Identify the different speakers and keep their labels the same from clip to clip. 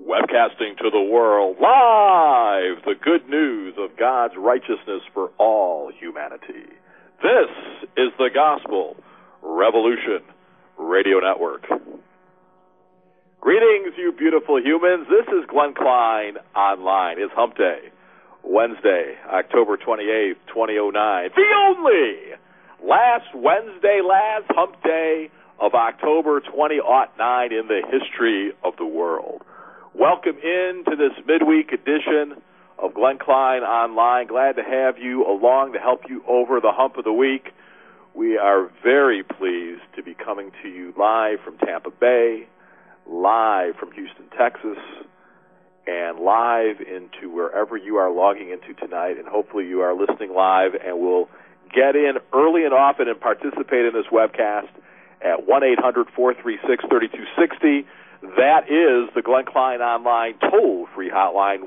Speaker 1: Webcasting to the world, live, the good news of God's righteousness for all humanity. This is the Gospel Revolution Radio Network. Greetings, you beautiful humans. This is Glenn Klein Online. It's Hump Day, Wednesday, October 28th, 2009. The only last Wednesday, last Hump Day of October 2009 in the history of the world. Welcome into this midweek edition of Glenn Klein Online. Glad to have you along to help you over the hump of the week. We are very pleased to be coming to you live from Tampa Bay, live from Houston, Texas, and live into wherever you are logging into tonight. And hopefully you are listening live and will get in early and often and participate in this webcast at 1-800-436-3260. That is the Glenn Klein Online toll-free hotline,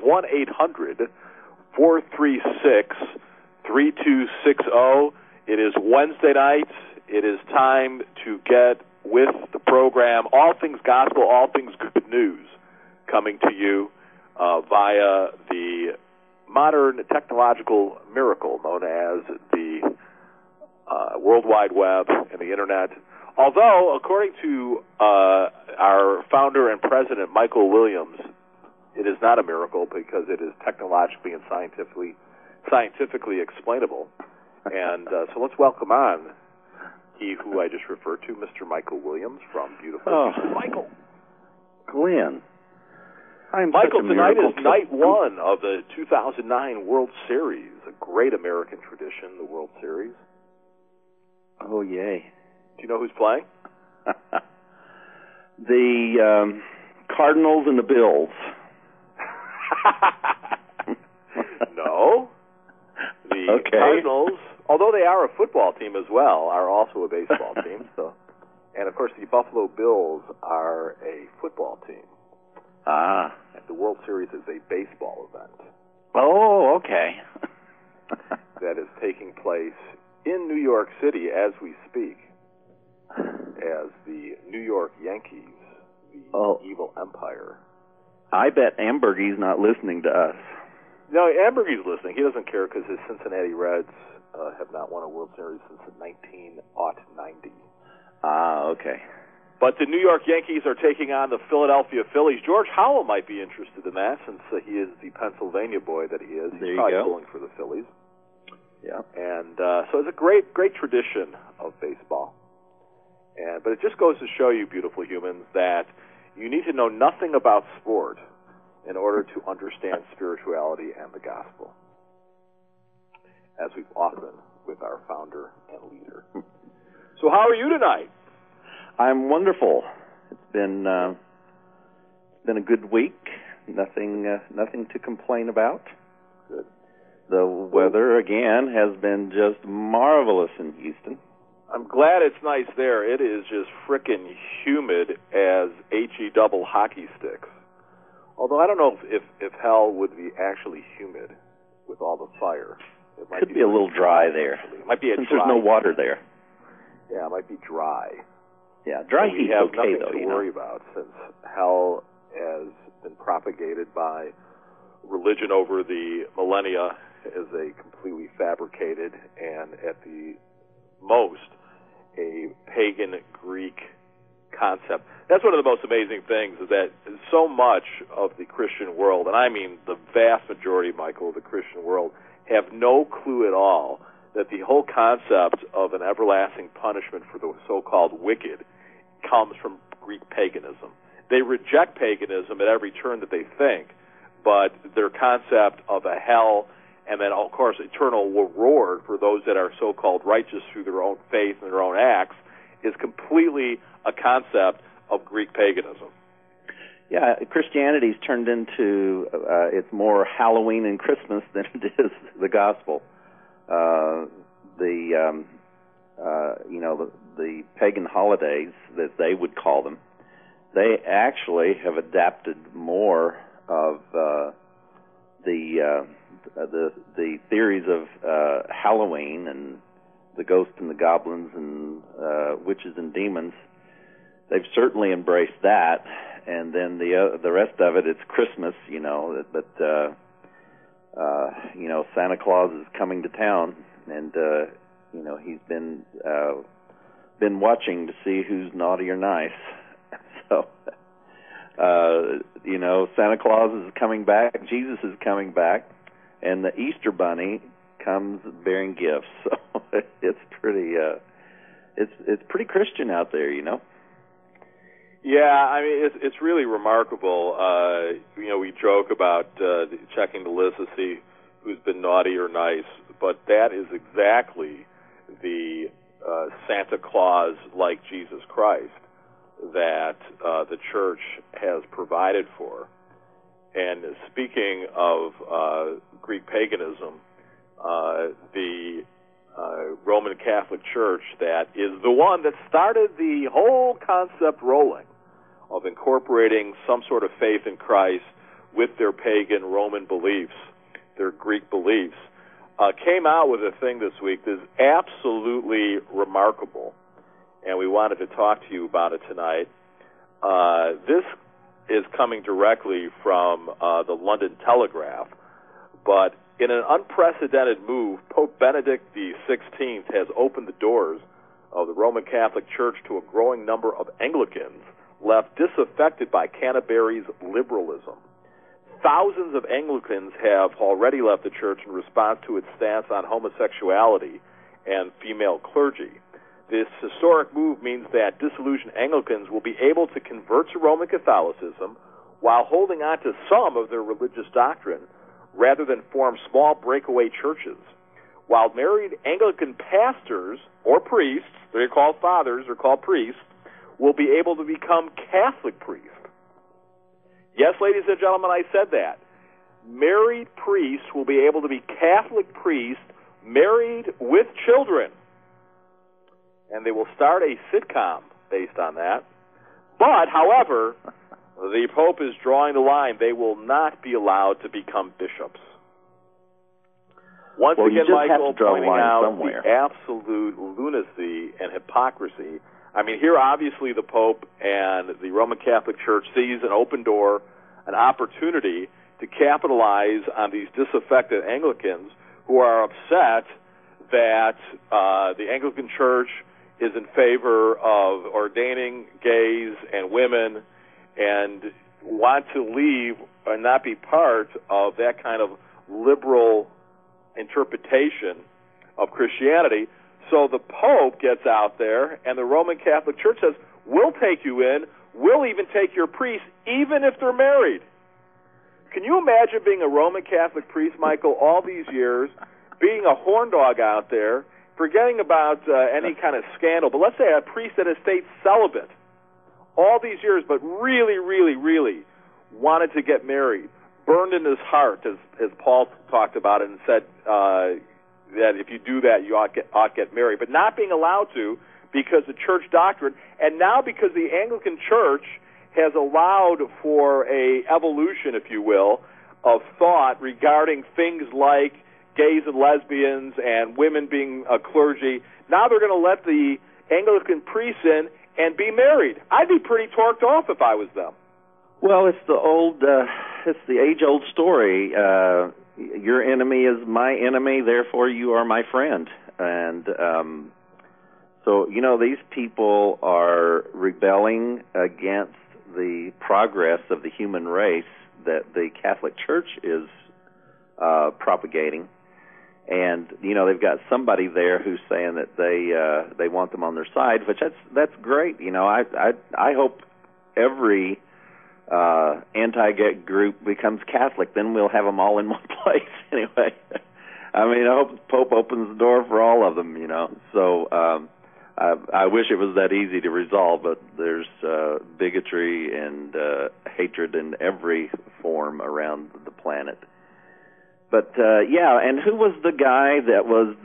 Speaker 1: 1-800-436-3260. It is Wednesday night. It is time to get with the program, All Things Gospel, All Things Good News, coming to you via the modern technological miracle known as the World Wide Web and the Internet. Although, according to our founder and president, Michael Williams, it is not a miracle because it is technologically and scientifically explainable. And so let's welcome on he who I just referred to, Mr. Michael Williams from beautiful Michael.
Speaker 2: Glenn.
Speaker 1: Michael, tonight is night one of the 2009 World Series, a great American tradition, the World Series.
Speaker 2: Oh, yay.
Speaker 1: Do you know who's playing?
Speaker 2: The Cardinals and the Bills.
Speaker 1: No. The Cardinals, although they are a football team as well, are also a baseball team. So, and, of course, the Buffalo Bills are a football team.
Speaker 2: Ah.
Speaker 1: And the World Series is a baseball event.
Speaker 2: Oh, okay.
Speaker 1: That is taking place in New York City as we speak, as the New York Yankees, the evil empire.
Speaker 2: I bet Ambergy's not listening to us.
Speaker 1: No, Ambergy's listening. He doesn't care because his Cincinnati Reds have not won a World Series since 1990.
Speaker 2: Ah, okay.
Speaker 1: But the New York Yankees are taking on the Philadelphia Phillies. George Howell might be interested in that since he is the Pennsylvania boy that he is. He's probably pulling for the Phillies.
Speaker 2: Yeah.
Speaker 1: And so it's a great tradition of baseball. But it just goes to show you, beautiful humans, that you need to know nothing about sport in order to understand spirituality and the gospel, as we've often with our founder and leader. So how are you tonight?
Speaker 2: I'm wonderful. It's been a good week. Nothing to complain about.
Speaker 1: Good.
Speaker 2: The weather, again, has been just marvelous in Houston.
Speaker 1: I'm glad it's nice there. It is just frickin' humid as HE double hockey sticks. Although I don't know if hell would be actually humid with all the fire. It might
Speaker 2: could be a little dry there.
Speaker 1: It might be
Speaker 2: since there's no water there.
Speaker 1: Yeah, it might be dry.
Speaker 2: Yeah, dry heat's okay, though.
Speaker 1: We have nothing to worry about since hell has been propagated by religion over the millennia as a completely fabricated and at the most a pagan Greek concept. That's one of the most amazing things is that so much of the Christian world, and I mean the vast majority, Michael, of the Christian world, have no clue at all that the whole concept of an everlasting punishment for the so-called wicked comes from Greek paganism. They reject paganism at every turn that they think, but their concept of a hell and then, of course, eternal reward for those that are so-called righteous through their own faith and their own acts is completely a concept of Greek paganism.
Speaker 2: Yeah, Christianity's turned into it's more Halloween and Christmas than it is the gospel. The pagan holidays, that they would call them, they actually have adapted more of the theories of Halloween and the ghosts and the goblins and witches and demons. They've certainly embraced that, and then the rest of it, it's Christmas, but Santa Claus is coming to town, and he's been watching to see who's naughty or nice. So Santa Claus is coming back, Jesus is coming back, and the Easter Bunny comes bearing gifts. So it's pretty it's pretty Christian out there,
Speaker 1: Yeah, I mean, it's really remarkable. We joke about checking the list to see who's been naughty or nice, but that is exactly the Santa Claus like Jesus Christ that the church has provided for. And speaking of Greek paganism, the Roman Catholic Church that is the one that started the whole concept rolling of incorporating some sort of faith in Christ with their pagan Roman beliefs, their Greek beliefs, came out with a thing this week that is absolutely remarkable, and we wanted to talk to you about it tonight. This is coming directly from the London Telegraph, but in an unprecedented move, Pope Benedict XVI has opened the doors of the Roman Catholic Church to a growing number of Anglicans left disaffected by Canterbury's liberalism. Thousands of Anglicans have already left the church in response to its stance on homosexuality and female clergy. This historic move means that disillusioned Anglicans will be able to convert to Roman Catholicism while holding on to some of their religious doctrine, rather than form small breakaway churches. While married Anglican pastors or priests, they're called fathers or called priests, will be able to become Catholic priests. Yes, ladies and gentlemen, I said that. Married priests will be able to be Catholic priests married with children. And they will start a sitcom based on that. But, however, the Pope is drawing the line. They will not be allowed to become bishops. Once again, Michael, pointing out the absolute lunacy and hypocrisy. I mean, here obviously the Pope and the Roman Catholic Church sees an open door, an opportunity to capitalize on these disaffected Anglicans who are upset that the Anglican Church is in favor of ordaining gays and women and want to leave and not be part of that kind of liberal interpretation of Christianity. So the Pope gets out there, and the Roman Catholic Church says, we'll take you in, we'll even take your priests, even if they're married. Can you imagine being a Roman Catholic priest, Michael, all these years, being a horn dog out there, forgetting about any kind of scandal, but let's say a priest that has stayed celibate all these years, but really, really, really wanted to get married, burned in his heart, as Paul talked about it, and said that if you do that, you ought get married, but not being allowed to because of church doctrine, and now because the Anglican Church has allowed for a evolution, if you will, of thought regarding things like gays and lesbians and women being a clergy. Now they're going to let the Anglican priests in and be married. I'd be pretty torqued off if I was them.
Speaker 2: Well, it's the age-old story. Your enemy is my enemy, therefore you are my friend. And so, these people are rebelling against the progress of the human race that the Catholic Church is propagating. And they've got somebody there who's saying that they want them on their side, which that's great. I hope every anti-gay group becomes Catholic. Then we'll have them all in one place. Anyway, I hope the Pope opens the door for all of them. So I wish it was that easy to resolve, but there's bigotry and hatred in every form around the planet. But and who was the guy that was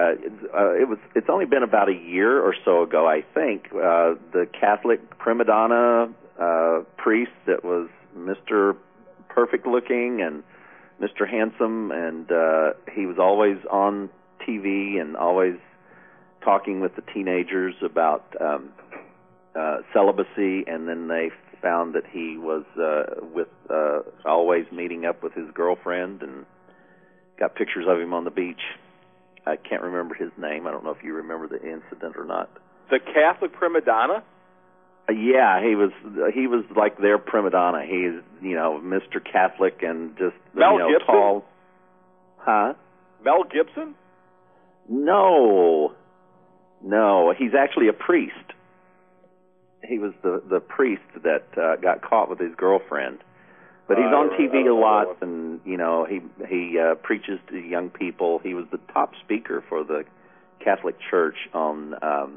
Speaker 2: it's only been about a year or so ago, I think, the Catholic prima donna priest that was Mr. Perfect looking and Mr. Handsome, and he was always on TV and always talking with the teenagers about celibacy, and then they found that he was always meeting up with his girlfriend, and got pictures of him on the beach. I can't remember his name. I don't know if you remember the incident or not.
Speaker 1: The Catholic prima donna?
Speaker 2: Yeah, he was like their prima donna. He's, Mr. Catholic and just
Speaker 1: Mel Gibson?
Speaker 2: Tall. Huh?
Speaker 1: Mel Gibson?
Speaker 2: No, he's actually a priest. He was the priest that got caught with his girlfriend. But he's on TV a lot, and he preaches to young people. He was the top speaker for the Catholic Church on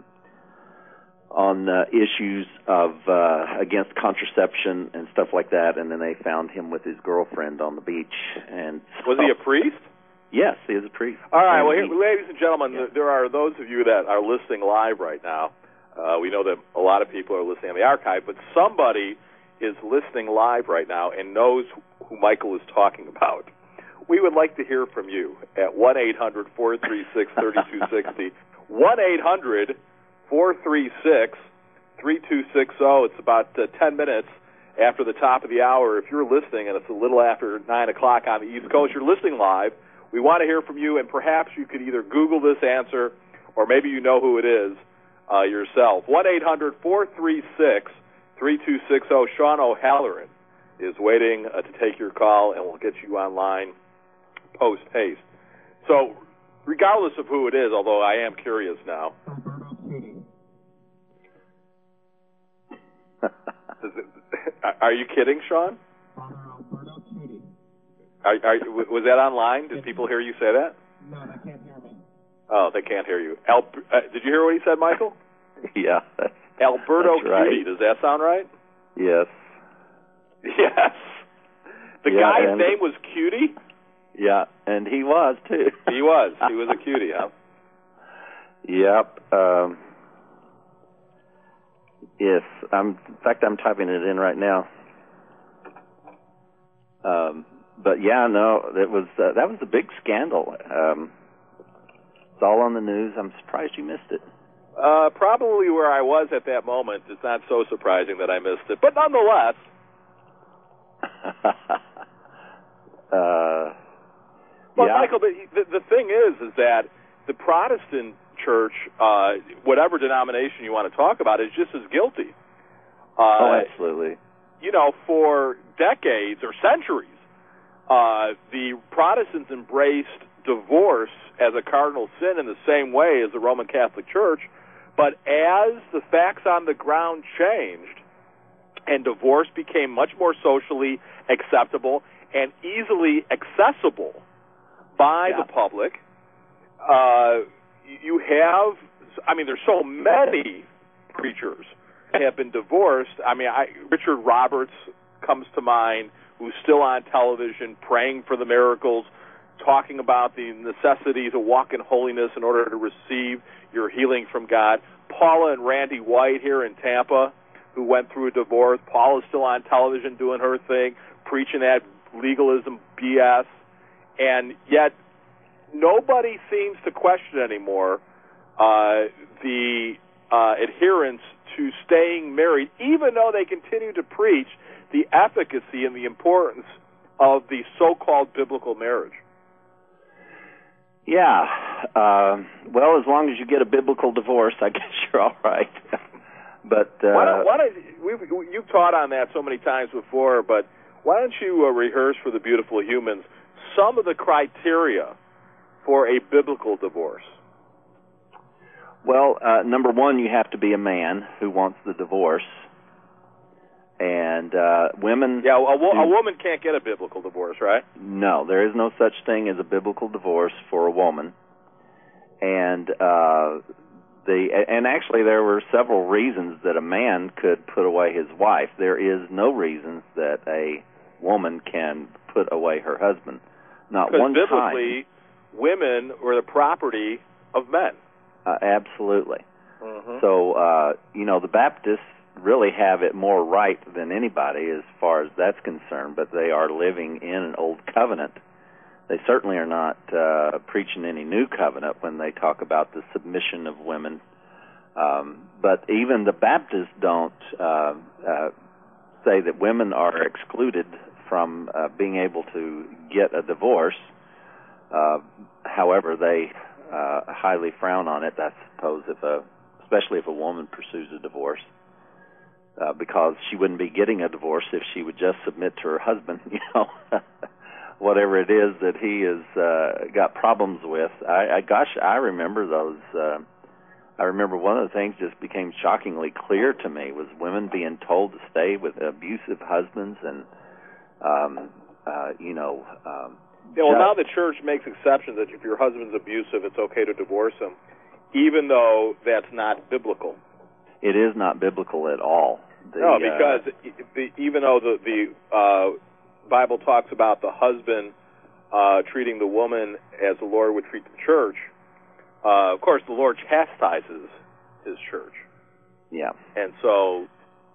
Speaker 2: issues of against contraception and stuff like that. And then they found him with his girlfriend on the beach. And so,
Speaker 1: was he a priest?
Speaker 2: Yes, he is a priest.
Speaker 1: All right, well, ladies and gentlemen, there are those of you that are listening live right now. We know that a lot of people are listening on the archive, but somebody is listening live right now and knows who Michael is talking about. We would like to hear from you at 1-800-436-3260, 1-800-436-3260. It's about 10 minutes after the top of the hour. If you're listening, and it's a little after 9 o'clock on the East Coast, you're listening live. We want to hear from you, and perhaps you could either Google this answer or maybe you know who it is yourself. 1-800-436-3260. Sean O'Halloran is waiting to take your call, and we'll get you online post-haste. So, regardless of who it is, although I am curious now. Are you kidding, Sean? Was that online? Did people hear you say that?
Speaker 3: No, they can't hear me.
Speaker 1: Oh, they can't hear you. Did you hear what he said, Michael?
Speaker 2: Yeah.
Speaker 1: Alberto
Speaker 2: Cutie.
Speaker 1: Right. Does that sound right?
Speaker 2: Yes.
Speaker 1: Yes. The guy's name was Cutie?
Speaker 2: Yeah, and he was, too.
Speaker 1: He was. He was a cutie, huh?
Speaker 2: Yep. Yes. In fact, I'm typing it in right now. But yeah, no, that was a big scandal. It's all on the news. I'm surprised you missed it.
Speaker 1: Probably where I was at that moment. It's not so surprising that I missed it, but nonetheless. Well,
Speaker 2: yeah.
Speaker 1: Michael, the thing is that the Protestant church, whatever denomination you want to talk about, is just as guilty.
Speaker 2: Absolutely.
Speaker 1: For decades or centuries, the Protestants embraced divorce as a cardinal sin in the same way as the Roman Catholic Church, but as the facts on the ground changed and divorce became much more socially acceptable and easily accessible by the public, you have, there's so many preachers have been divorced. Richard Roberts comes to mind, who's still on television praying for the miracles, talking about the necessity to walk in holiness in order to receive your healing from God. Paula and Randy White here in Tampa, who went through a divorce. Paula's still on television doing her thing, preaching that legalism BS, and yet nobody seems to question anymore the adherence to staying married, even though they continue to preach the efficacy and the importance of the so-called biblical marriage.
Speaker 2: Yeah. Well, as long as you get a biblical divorce, I guess you're all right. But you've taught on that so many times before, but why don't you rehearse for the beautiful humans some of the criteria for a biblical divorce? Well, number one, you have to be a man who wants the divorce. And women...
Speaker 1: Yeah, a woman can't get a biblical divorce, right?
Speaker 2: No, there is no such thing as a biblical divorce for a woman. And actually there were several reasons that a man could put away his wife. There is no reasons that a woman can put away her husband. Not one time.
Speaker 1: Because biblically, women were the property of men.
Speaker 2: Absolutely.
Speaker 1: Mm-hmm.
Speaker 2: So, the Baptists really have it more right than anybody as far as that's concerned, but they are living in an old covenant. They certainly are not preaching any new covenant when they talk about the submission of women. But even the Baptists don't say that women are excluded from being able to get a divorce. However, they highly frown on it, I suppose, especially if a woman pursues a divorce, because she wouldn't be getting a divorce if she would just submit to her husband, whatever it is that he has got problems with. I remember those. I remember one of the things just became shockingly clear to me was women being told to stay with abusive husbands and,
Speaker 1: now the church makes exceptions that if your husband's abusive, it's okay to divorce him, even though that's not biblical.
Speaker 2: It is not biblical at all.
Speaker 1: Because even though the Bible talks about the husband treating the woman as the Lord would treat the church, of course, the Lord chastises His church.
Speaker 2: Yeah.
Speaker 1: And so,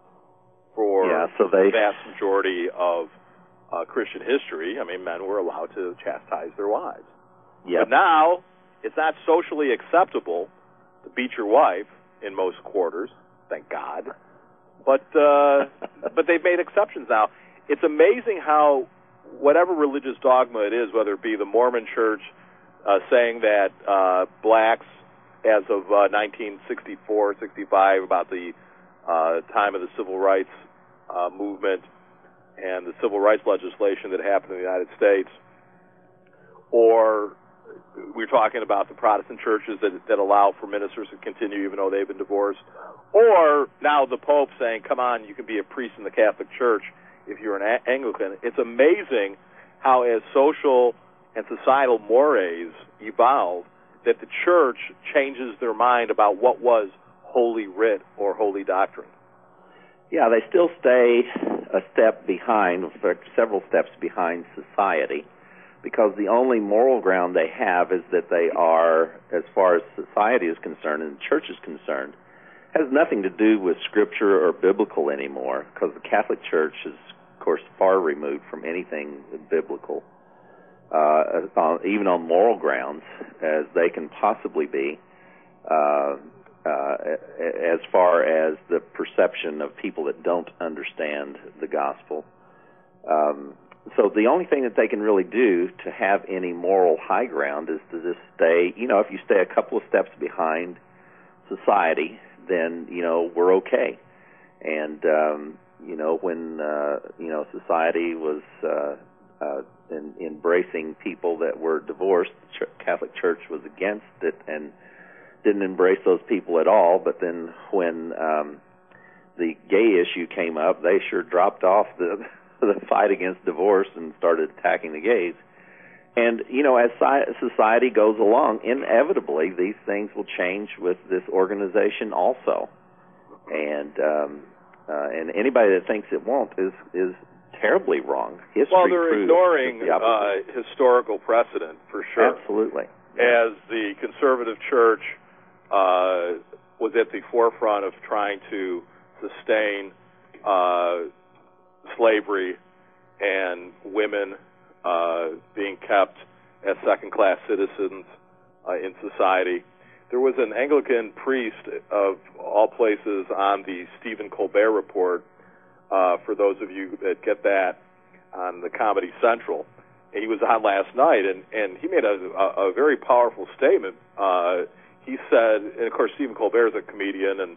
Speaker 1: the vast majority of Christian history, men were allowed to chastise their wives.
Speaker 2: Yep.
Speaker 1: But now, it's not socially acceptable to beat your wife in most quarters, thank God. But they've made exceptions now. It's amazing how whatever religious dogma it is, whether it be the Mormon Church saying that blacks, as of 1964, 65, about the time of the Civil Rights movement and the Civil Rights legislation that happened in the United States, or we're talking about the Protestant churches that allow for ministers to continue even though they've been divorced, or now the Pope saying, come on, you can be a priest in the Catholic Church if you're an Anglican. It's amazing how, as social and societal mores evolve, that the church changes their mind about what was holy writ or holy doctrine.
Speaker 2: Yeah, they still stay a step behind, in fact, several steps behind society, because the only moral ground they have is that they are, as far as society is concerned and the church is concerned, has nothing to do with Scripture or biblical anymore, because the Catholic Church is, of course, far removed from anything biblical, even on moral grounds, as they can possibly be, as far as the perception of people that don't understand the gospel. So the only thing that they can really do to have any moral high ground is to just stay, if you stay a couple of steps behind society, then, we're okay. And, when, society was embracing people that were divorced, the Catholic Church was against it and didn't embrace those people at all. But then when the gay issue came up, they sure dropped off the fight against divorce and started attacking the gays. And, as society goes along, inevitably these things will change with this organization also. And anybody that thinks it won't is terribly wrong.
Speaker 1: Well, they're ignoring historical precedent, for sure.
Speaker 2: Absolutely.
Speaker 1: As the conservative church was at the forefront of trying to sustain slavery and women being kept as second-class citizens in society. There was an Anglican priest, of all places, on the Stephen Colbert Report, for those of you that get that on the Comedy Central. He was on last night, and he made a very powerful statement. He said, and of course Stephen Colbert is a comedian and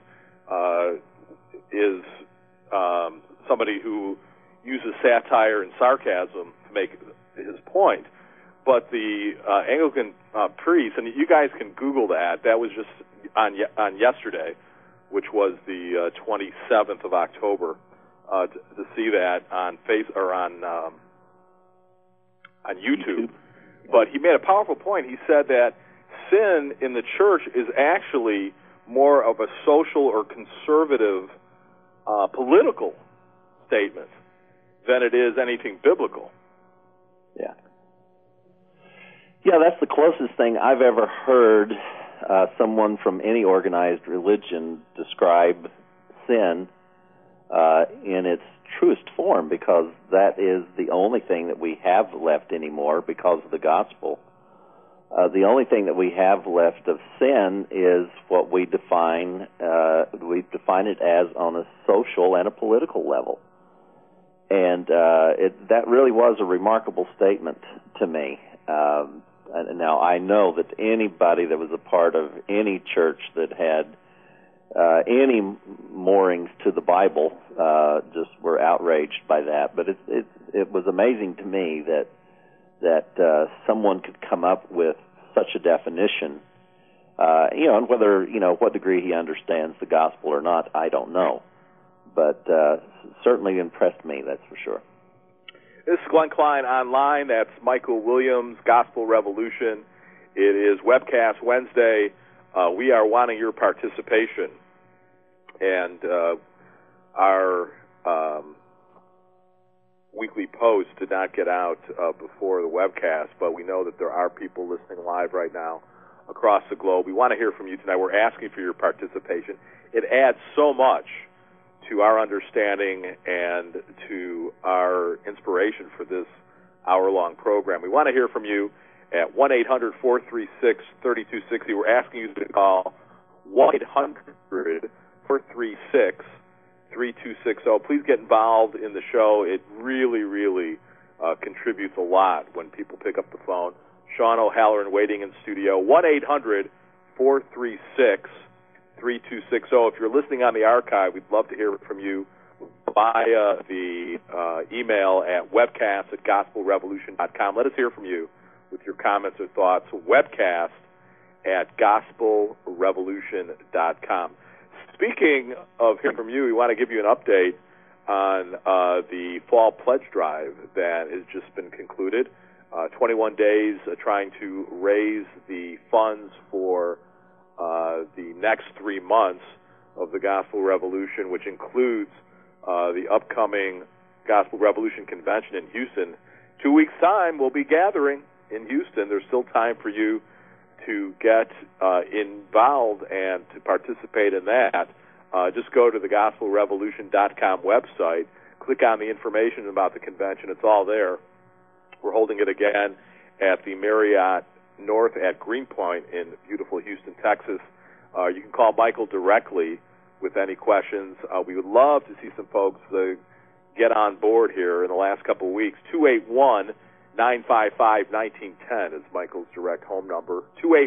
Speaker 1: is somebody who uses satire and sarcasm to make his point. But the Anglican priest, and you guys can Google that. That was just on yesterday, which was the 27th of October. To see that on on YouTube. But he made a powerful point. He said that sin in the church is actually more of a social or conservative political statement than it is anything biblical.
Speaker 2: Yeah. Yeah, that's the closest thing I've ever heard someone from any organized religion describe sin in its truest form, because that is the only thing that we have left anymore because of the gospel. The only thing that we have left of sin is what we define it as on a social and a political level. And that really was a remarkable statement to me. And now, I know that anybody that was a part of any church that had any moorings to the Bible just were outraged by that. But it was amazing to me that someone could come up with such a definition. And whether, what degree he understands the gospel or not, I don't know. But certainly impressed me, that's for sure.
Speaker 1: This is Glenn Klein Online. That's Michael Williams, Gospel Revolution. It is Webcast Wednesday. We are wanting your participation. And our weekly post did not get out before the webcast, but we know that there are people listening live right now across the globe. We want to hear from you tonight. We're asking for your participation. It adds so much to our understanding and to our inspiration for this hour-long program. We want to hear from you at 1-800-436-3260. We're asking you to call 1-800-436-3260. Please get involved in the show. It really, really contributes a lot when people pick up the phone. Sean O'Halloran waiting in studio. 1-800-436-3260. If you're listening on the archive, we'd love to hear from you via the email at webcast@gospelrevolution.com. Let us hear from you with your comments or thoughts. Webcast@gospelrevolution.com. Speaking of hearing from you, we want to give you an update on the Fall Pledge Drive that has just been concluded. 21 days trying to raise the funds for the next 3 months of the Gospel Revolution, which includes the upcoming Gospel Revolution Convention in Houston. 2 weeks' time, we'll be gathering in Houston. There's still time for you to get involved and to participate in that. Just go to the gospelrevolution.com website, click on the information about the convention. It's all there. We're holding it again at the Marriott North at Greenpoint in beautiful Houston, Texas. You can call Michael directly with any questions. We would love to see some folks get on board here in the last couple of weeks. 281-955-1910 is Michael's direct home number.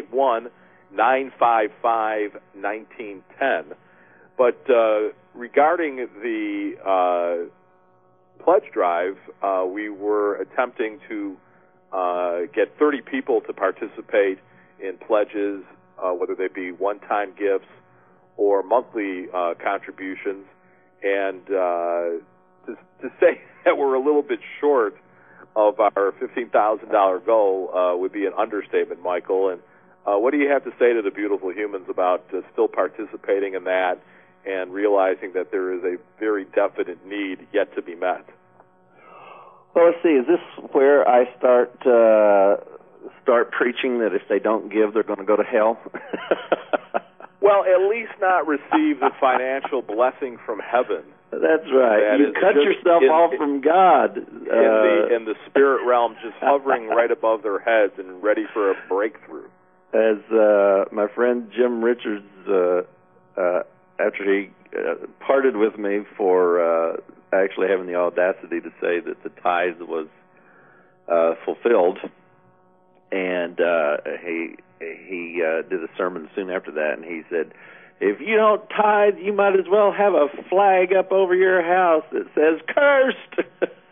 Speaker 1: 281-955-1910. But regarding the pledge drive, we were attempting to get 30 people to participate in pledges, whether they be one-time gifts or monthly contributions. And to say that we're a little bit short of our $15,000 goal would be an understatement, Michael. And what do you have to say to the beautiful humans about still participating in that and realizing that there is a very definite need yet to be met?
Speaker 2: Well, let's see. Is this where I start preaching that if they don't give, they're going to go to hell?
Speaker 1: Well, at least not receive the financial blessing from heaven.
Speaker 2: That's right. You cut yourself off from God.
Speaker 1: In the spirit realm, just hovering right above their heads and ready for a breakthrough.
Speaker 2: As my friend Jim Richards, after he parted with me for actually having the audacity to say that the tithe was fulfilled, and he did a sermon soon after that, and he said, if you don't tithe, you might as well have a flag up over your house that says cursed.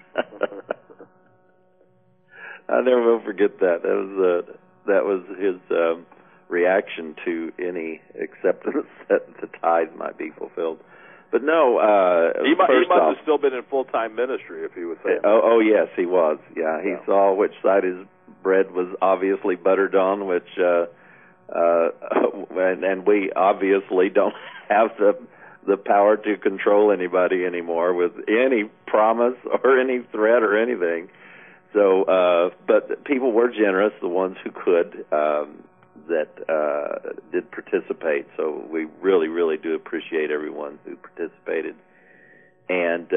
Speaker 2: I never will forget that. That was his reaction to any acceptance that the tithe might be fulfilled. But no,
Speaker 1: he must have still been in full-time ministry if he was saying that.
Speaker 2: Oh yes, he was. Yeah, he saw which side his bread was obviously buttered on, which and we obviously don't have the power to control anybody anymore with any promise or any threat or anything. So, but people were generous, the ones who could, that did participate. So we really, really do appreciate everyone who participated. And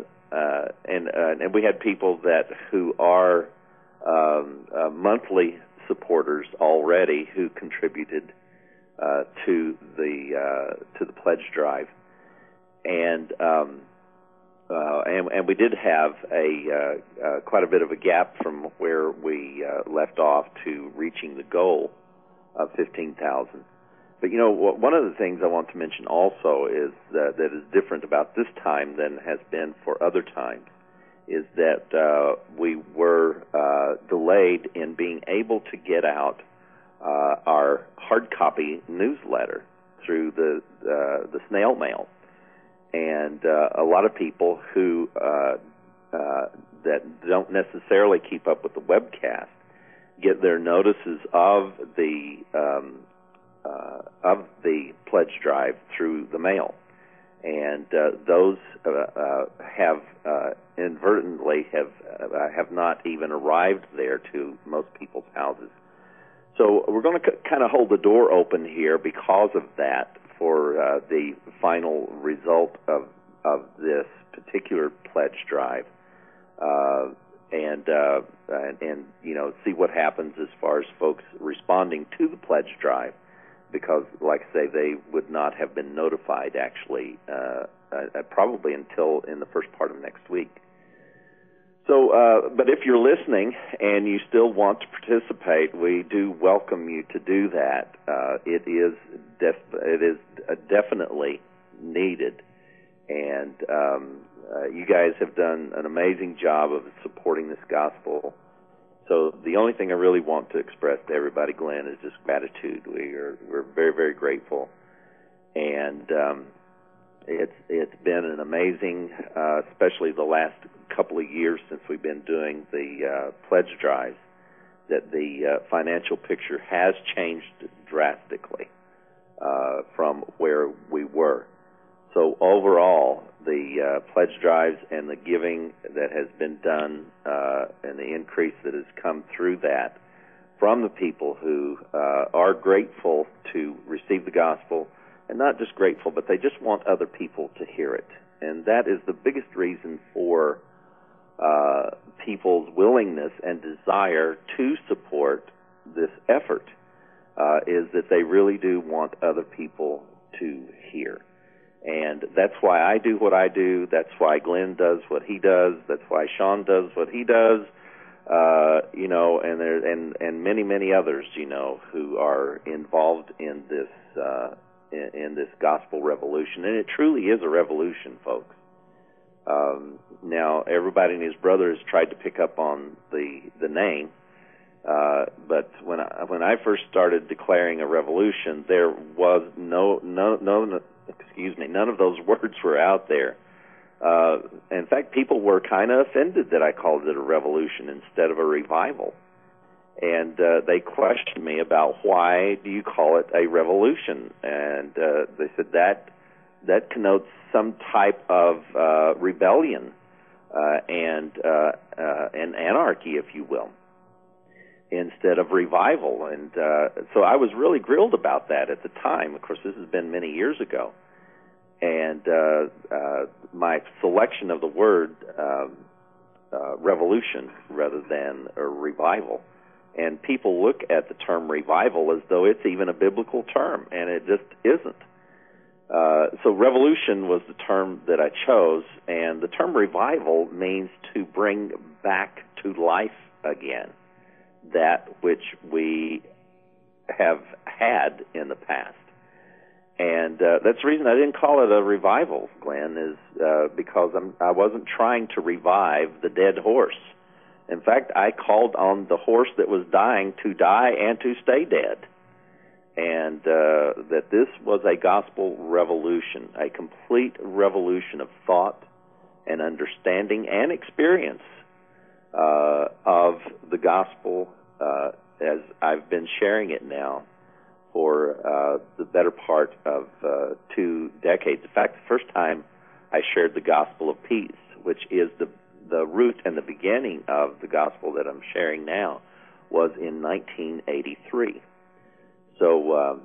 Speaker 2: we had people who are monthly supporters already who contributed to the pledge drive. And and we did have quite a bit of a gap from where we left off to reaching the goal of 15,000. But one of the things I want to mention also is that is different about this time than has been for other times, is that we were delayed in being able to get out our hard copy newsletter through the snail mail. And a lot of people who that don't necessarily keep up with the webcast get their notices of the pledge drive through the mail, and those have inadvertently have not even arrived there to most people's houses. So we're going to kind of hold the door open here because of that for the final result of this particular pledge drive, and see what happens as far as folks responding to the pledge drive, because, like I say, they would not have been notified actually probably until in the first part of next week. So, but if you're listening and you still want to participate, we do welcome you to do that. It is definitely needed, and you guys have done an amazing job of supporting this gospel. So the only thing I really want to express to everybody, Glenn, is just gratitude. We're very, very grateful, and it's been an amazing, especially the last couple of years since we've been doing the pledge drives, that the financial picture has changed drastically from where we were. So overall, the pledge drives and the giving that has been done and the increase that has come through that from the people who are grateful to receive the gospel, and not just grateful, but they just want other people to hear it. And that is the biggest reason for people's willingness and desire to support this effort, is that they really do want other people to hear. And that's why I do what I do. That's why Glenn does what he does. That's why Sean does what he does. And many, many others, who are involved in this gospel revolution. And it truly is a revolution, folks. Now, everybody and his brother has tried to pick up on the name, but when I first started declaring a revolution, there was none of those words were out there. In fact, people were kind of offended that I called it a revolution instead of a revival, and they questioned me about why do you call it a revolution, and they said that connotes some type of rebellion and anarchy, if you will, instead of revival. And so I was really grilled about that at the time. Of course, this has been many years ago. And my selection of the word revolution rather than a revival. And people look at the term revival as though it's even a biblical term, and it just isn't. So revolution was the term that I chose, and the term revival means to bring back to life again that which we have had in the past. And that's the reason I didn't call it a revival, Glenn, is because I wasn't trying to revive the dead horse. In fact, I called on the horse that was dying to die and to stay dead. And that this was a gospel revolution, a complete revolution of thought and understanding and experience of the gospel as I've been sharing it now for the better part of 2 decades. In fact, the first time I shared the gospel of peace, which is the root and the beginning of the gospel that I'm sharing now, was in 1983. So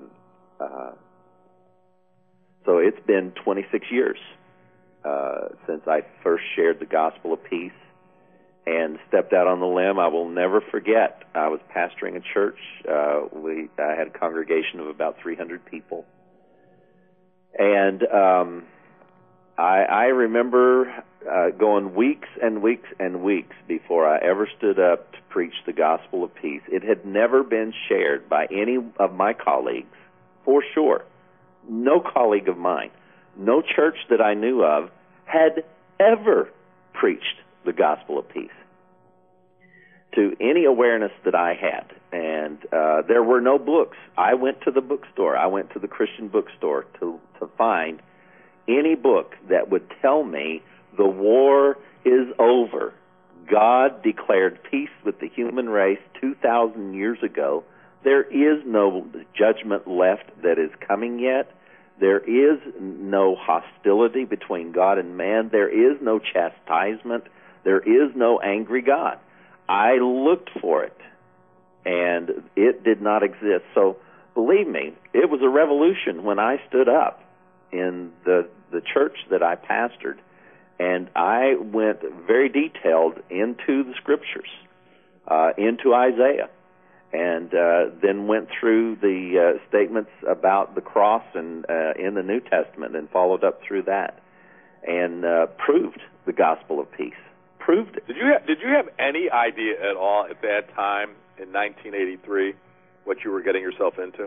Speaker 2: it's been 26 years since I first shared the gospel of peace and stepped out on the limb. I will never forget. I was pastoring a church. I had a congregation of about 300 people, and I remember going weeks and weeks and weeks before I ever stood up to preach the gospel of peace. It had never been shared by any of my colleagues, for sure. No colleague of mine, no church that I knew of had ever preached the gospel of peace to any awareness that I had. And there were no books. I went to the bookstore. I went to the Christian bookstore to find any book that would tell me the war is over. God declared peace with the human race 2,000 years ago. There is no judgment left that is coming yet. There is no hostility between God and man. There is no chastisement. There is no angry God. I looked for it, and it did not exist. So believe me, it was a revolution when I stood up in the church that I pastored, and I went very detailed into the scriptures, into Isaiah, and then went through the statements about the cross and in the New Testament and followed up through that and proved the gospel of peace. Proved it.
Speaker 1: Did you have any idea at all at that time in 1983 what you were getting yourself into?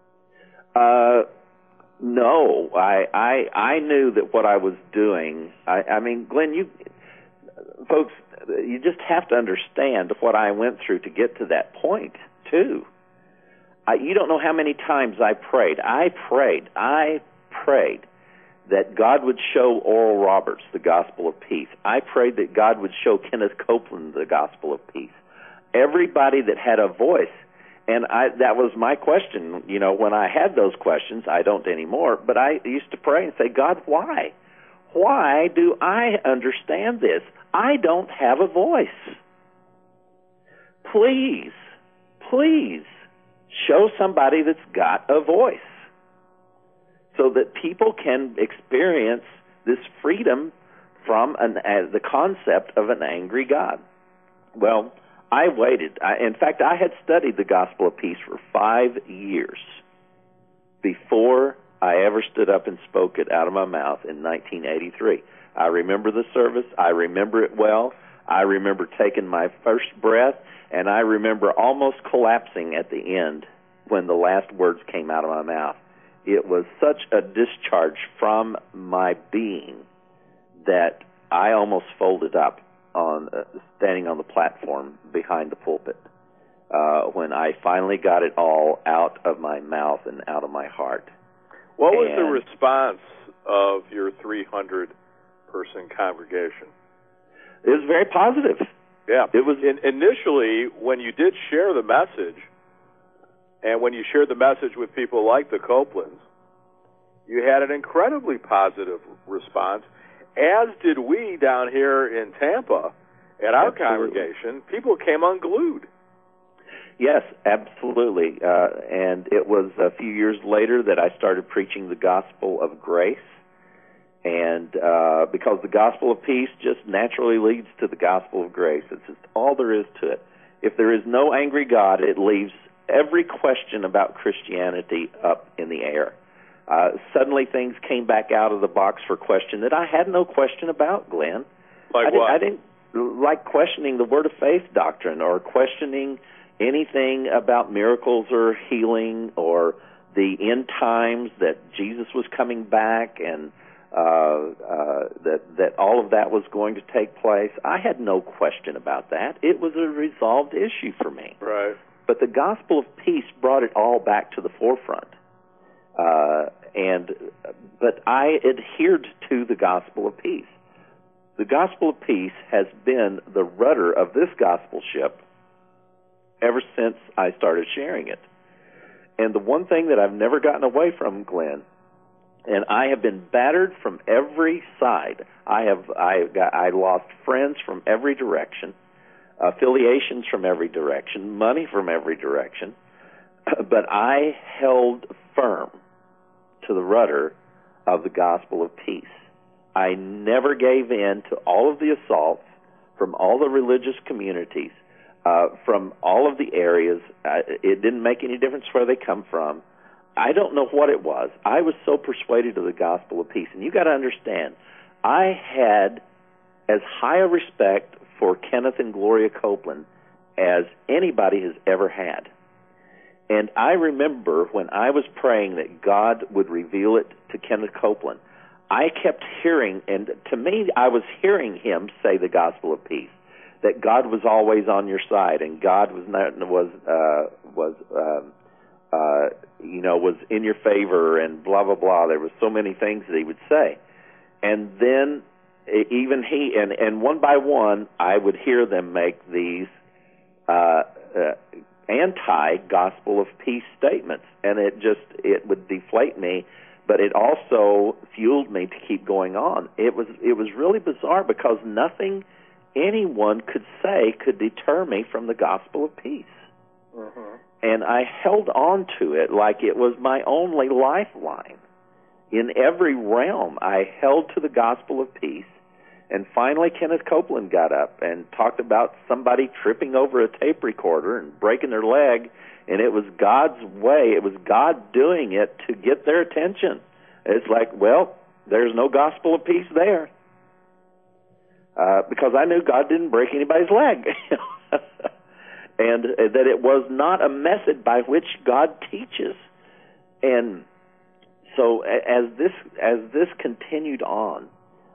Speaker 2: No, I knew that what I was doing. I mean, Glenn, folks, you just have to understand what I went through to get to that point too. You don't know how many times I prayed. I prayed that God would show Oral Roberts the gospel of peace. I prayed that God would show Kenneth Copeland the gospel of peace. Everybody that had a voice. And that was my question, when I had those questions. I don't anymore, but I used to pray and say, God, why? Why do I understand this? I don't have a voice. Please show somebody that's got a voice so that people can experience this freedom from the concept of an angry God. Well, I waited. In fact, I had studied the gospel of peace for 5 years before I ever stood up and spoke it out of my mouth in 1983. I remember the service. I remember it well. I remember taking my first breath, and I remember almost collapsing at the end when the last words came out of my mouth. It was such a discharge from my being that I almost folded up on standing on the platform behind the pulpit when I finally got it all out of my mouth and out of my heart.
Speaker 1: What was the response of your 300-person congregation?
Speaker 2: It was very positive.
Speaker 1: Yeah.
Speaker 2: It was
Speaker 1: initially when you did share the message, and when you shared the message with people like the Copelands, you had an incredibly positive response, as did we down here in Tampa at our congregation. People came unglued.
Speaker 2: Yes, absolutely. And it was a few years later that I started preaching the gospel of grace. And because the gospel of peace just naturally leads to the gospel of grace. It's just all there is to it. If there is no angry God, it leaves every question about Christianity up in the air. Suddenly things came back out of the box for question that I had no question about, Glenn.
Speaker 1: Like what?
Speaker 2: I didn't like questioning the Word of Faith doctrine or questioning anything about miracles or healing or the end times, that Jesus was coming back and that all of that was going to take place. I had no question about that. It was a resolved issue for me.
Speaker 1: Right.
Speaker 2: But the gospel of peace brought it all back to the forefront. But I adhered to the gospel of peace. The gospel of peace has been the rudder of this gospel ship ever since I started sharing it. And the one thing that I've never gotten away from, Glenn, and I have been battered from every side. I lost friends from every direction, affiliations from every direction, money from every direction, but I held firm to the rudder of the gospel of peace. I never gave in to all of the assaults from all the religious communities, from all of the areas. It didn't make any difference where they come from. I don't know what it was. I was so persuaded of the gospel of peace. And you got to understand, I had as high a respect for Kenneth and Gloria Copeland as anybody has ever had. And I remember when I was praying that God would reveal it to Kenneth Copeland, I kept hearing, and to me, I was hearing him say the gospel of peace, that God was always on your side, and God was in your favor, and blah blah blah. There was so many things that he would say, and then even he and one by one, I would hear them make these anti-gospel of peace statements, and it would deflate me, but it also fueled me to keep going on. It was really bizarre because nothing anyone could say could deter me from the gospel of peace. Mm-hmm. And I held on to it like it was my only lifeline. In every realm, I held to the gospel of peace. And finally, Kenneth Copeland got up and talked about somebody tripping over a tape recorder and breaking their leg, and it was God's way. It was God doing it to get their attention. It's like, well, there's no gospel of peace there. Because I knew God didn't break anybody's leg. And that it was not a method by which God teaches. And so as this continued on,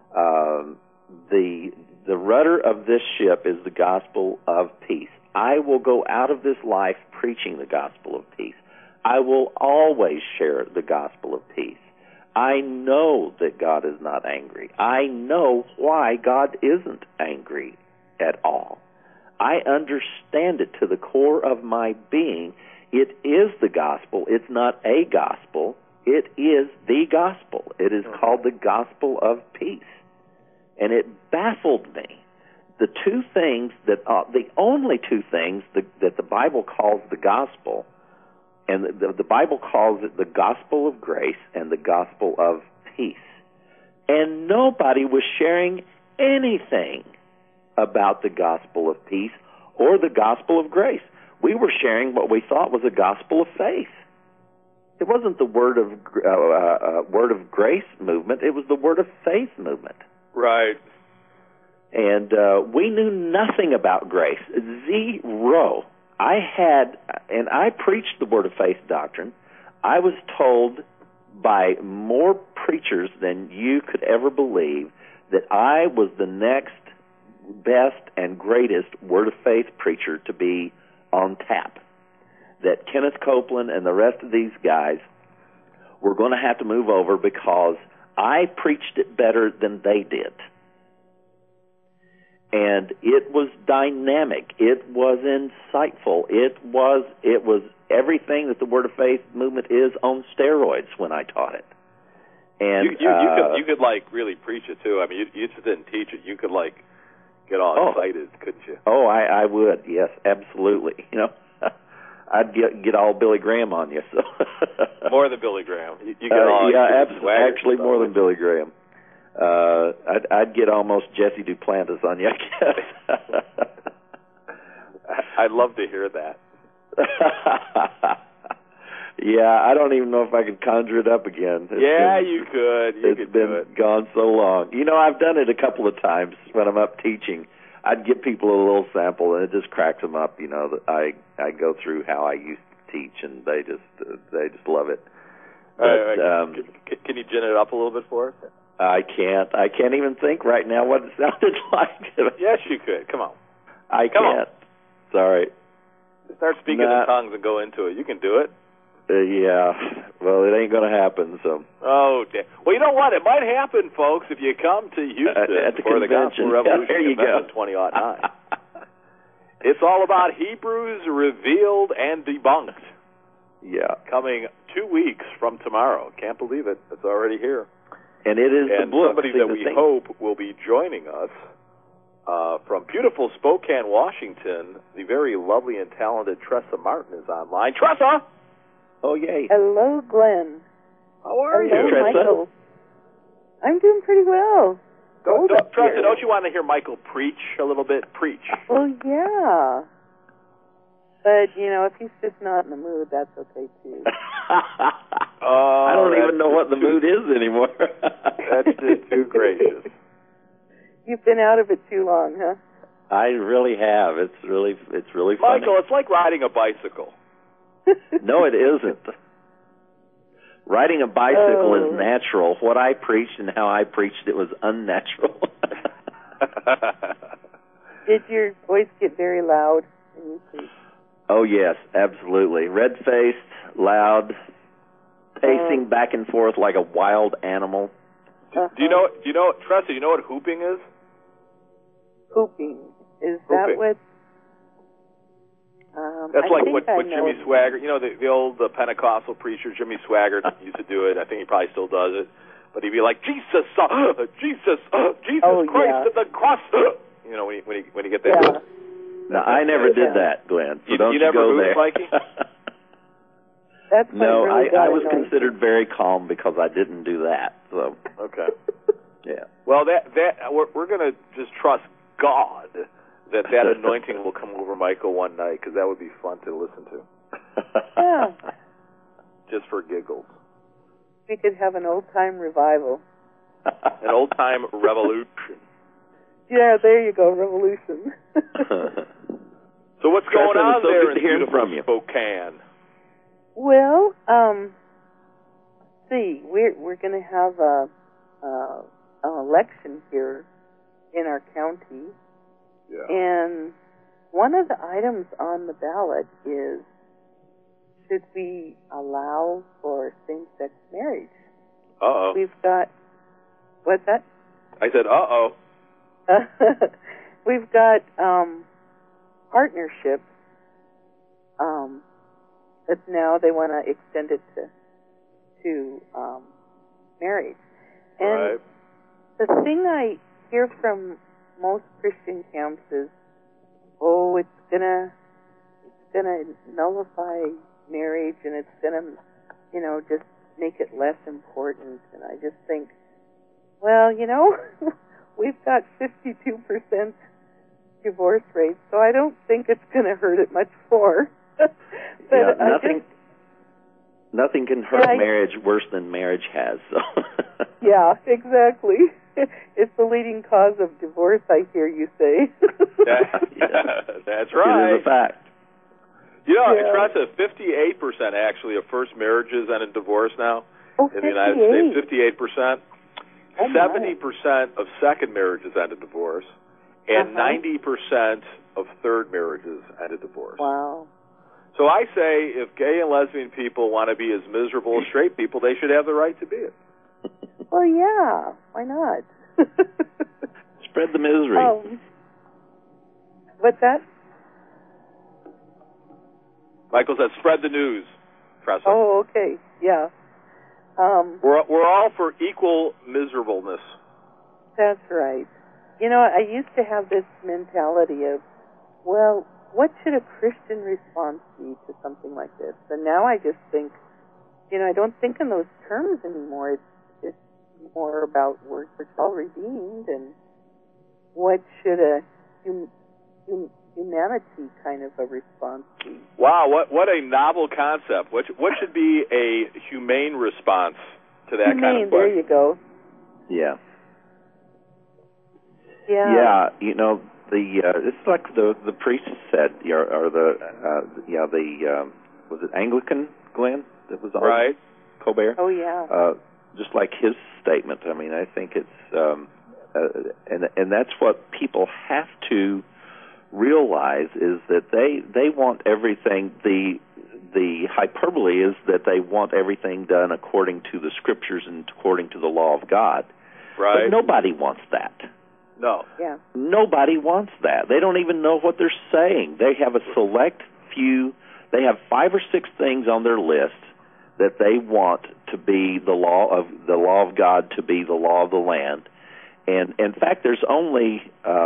Speaker 2: the rudder of this ship is the gospel of peace. I will go out of this life preaching the gospel of peace. I will always share the gospel of peace. I know that God is not angry. I know why God isn't angry at all. I understand it to the core of my being. It is the gospel. It's not a gospel. It is the gospel. It is called the gospel of peace. And it baffled me. The only two things that the Bible calls the gospel, and the Bible calls it the gospel of grace and the gospel of peace. And nobody was sharing anything about the gospel of peace or the gospel of grace. We were sharing what we thought was a gospel of faith. It wasn't the word of grace movement. It was the word of faith movement.
Speaker 1: Right.
Speaker 2: And we knew nothing about grace. Zero. I preached the word of faith doctrine. I was told by more preachers than you could ever believe that I was the next best and greatest word of faith preacher to be on tap. That Kenneth Copeland and the rest of these guys were going to have to move over because I preached it better than they did. And it was dynamic. It was insightful. It was everything that the Word of Faith movement is on steroids when I taught it. And
Speaker 1: you could like really preach it too. I mean, you just didn't teach it. You could like get all excited, couldn't you?
Speaker 2: Oh, I would. Yes, absolutely. You know, I'd get all Billy Graham on you. So
Speaker 1: more than Billy Graham. You get all
Speaker 2: actually more than Billy Graham. I'd get almost Jesse Duplantis on you, I guess.
Speaker 1: I'd love to hear that.
Speaker 2: Yeah, I don't even know if I could conjure it up again.
Speaker 1: You could.
Speaker 2: It's been gone so long. You know, I've done it a couple of times when I'm up teaching. I'd give people a little sample, and it just cracks them up. You know, that I go through how I used to teach, and they just love it. But,
Speaker 1: can you gin it up a little bit for us?
Speaker 2: I can't even think right now what it sounded like.
Speaker 1: Yes, you could. Come on.
Speaker 2: I can't. Sorry.
Speaker 1: Start speaking in tongues and go into it. You can do it.
Speaker 2: Yeah. Well, it ain't going to happen, so.
Speaker 1: Oh, damn. Well, you know what? It might happen, folks, if you come to Houston
Speaker 2: at the
Speaker 1: for
Speaker 2: convention.
Speaker 1: the Gospel Revolution
Speaker 2: There you go.
Speaker 1: 2009. It's all about Hebrews revealed and debunked.
Speaker 2: Yeah.
Speaker 1: Coming 2 weeks from tomorrow. Can't believe it. It's already here.
Speaker 2: And it is the book.
Speaker 1: Somebody that we hope will be joining us from beautiful Spokane, Washington, the very lovely and talented Tressa Martin is online. Tressa!
Speaker 2: Oh, yay.
Speaker 3: Hello, Glenn.
Speaker 1: How are you?
Speaker 2: Tressa?
Speaker 3: Michael. I'm doing pretty well.
Speaker 1: Tressa, don't you want to hear Michael preach a little bit? Preach.
Speaker 3: Well, yeah. But, you know, if he's just not in the mood, that's okay, too.
Speaker 2: I don't even know what the mood is anymore.
Speaker 1: That's just too gracious.
Speaker 3: You've been out of it too long, huh?
Speaker 2: I really have. It's really funny.
Speaker 1: Michael, it's like riding a bicycle.
Speaker 2: No, it isn't. Riding a bicycle is natural. What I preached and how I preached it was unnatural.
Speaker 3: Did your voice get very loud when you preached?
Speaker 2: Oh, yes, absolutely. Red-faced, loud, pacing back and forth like a wild animal.
Speaker 1: Do you know, Tressa, you know what hooping is?
Speaker 3: Hooping. Is that
Speaker 1: Hooping.
Speaker 3: what...
Speaker 1: That's
Speaker 3: I
Speaker 1: like
Speaker 3: think
Speaker 1: what
Speaker 3: I
Speaker 1: Jimmy
Speaker 3: know.
Speaker 1: Swaggart, the old Pentecostal preacher, Jimmy Swaggart, used to do it. I think he probably still does it. But he'd be like, Jesus Jesus
Speaker 3: Oh,
Speaker 1: Christ
Speaker 3: yeah.
Speaker 1: at the cross. When you get that.
Speaker 3: Yeah.
Speaker 2: No, I never did that, Glenn. So don't
Speaker 1: You never
Speaker 2: go
Speaker 1: moved,
Speaker 2: there.
Speaker 1: Mikey?
Speaker 3: That's
Speaker 2: No,
Speaker 3: what really
Speaker 2: I
Speaker 3: got
Speaker 2: was
Speaker 3: annoying.
Speaker 2: considered very calm because I didn't do that. So
Speaker 1: Okay.
Speaker 2: yeah.
Speaker 1: Well, we're going to just trust God that anointing will come over Michael one night, because that would be fun to listen to,
Speaker 3: Yeah.
Speaker 1: just for giggles.
Speaker 3: We could have an old-time revival.
Speaker 1: An old-time revolution.
Speaker 3: Yeah, there you go, revolution.
Speaker 1: So what's going
Speaker 2: Tressa, it was
Speaker 1: on
Speaker 2: so
Speaker 1: there
Speaker 2: good
Speaker 1: in
Speaker 2: to hear
Speaker 1: beautiful
Speaker 2: from you.
Speaker 1: Spokane?
Speaker 3: Well, see, we're going to have an election here in our county,
Speaker 1: Yeah.
Speaker 3: and one of the items on the ballot is, should we allow for same-sex marriage?
Speaker 1: Uh-oh.
Speaker 3: We've got, what's that?
Speaker 1: I said, uh-oh.
Speaker 3: We've got partnerships that now they want to extend it to marriage. And
Speaker 1: Right.
Speaker 3: the thing I hear from most Christian camps is, oh, it's gonna nullify marriage, and it's gonna, just make it less important. And I just think, well, we've got 52% divorce rate, so I don't think it's going to hurt it much more. But
Speaker 2: Yeah, nothing can hurt
Speaker 3: Yeah,
Speaker 2: marriage worse than marriage has. So.
Speaker 3: yeah, exactly. It's the leading cause of divorce, I hear you say.
Speaker 1: That's right.
Speaker 2: It is a fact.
Speaker 1: Tressa, 58% actually of first marriages end in divorce now
Speaker 3: Oh,
Speaker 1: in the United States. 58%.
Speaker 3: Oh, my.
Speaker 1: 70% of second marriages end in divorce, and 90% of third marriages end in divorce.
Speaker 3: Wow.
Speaker 1: So I say, if gay and lesbian people want to be as miserable as straight people, they should have the right to be it.
Speaker 3: Well, yeah. Why not?
Speaker 2: Spread the misery.
Speaker 3: What's that?
Speaker 1: Michael says, spread the news, Tressa.
Speaker 3: Oh, okay. Yeah.
Speaker 1: We're all for equal miserableness.
Speaker 3: That's right. I used to have this mentality of, well, what should a Christian response be to something like this? And now I just think, I don't think in those terms anymore. It's more about we're all redeemed, and what should a humanity kind of a response be?
Speaker 1: Wow, what a novel concept. What should be a humane response to that kind of question?
Speaker 3: There you go.
Speaker 2: Yeah.
Speaker 3: Yeah.
Speaker 2: Yeah, it's like the priest said, or was it Anglican, Glenn, that was on?
Speaker 1: Right.
Speaker 2: Colbert?
Speaker 3: Oh, yeah.
Speaker 2: Just like his statement. I mean, I think it's, and that's what people have to realize, is that they want everything, the hyperbole is that they want everything done according to the scriptures and according to the law of God.
Speaker 1: Right.
Speaker 2: But nobody wants that.
Speaker 1: No.
Speaker 3: Yeah.
Speaker 2: Nobody wants that. They don't even know what they're saying. They have a select few, they have 5 or 6 things on their list that they want to be the law of God, to be the law of the land. And in fact, there's only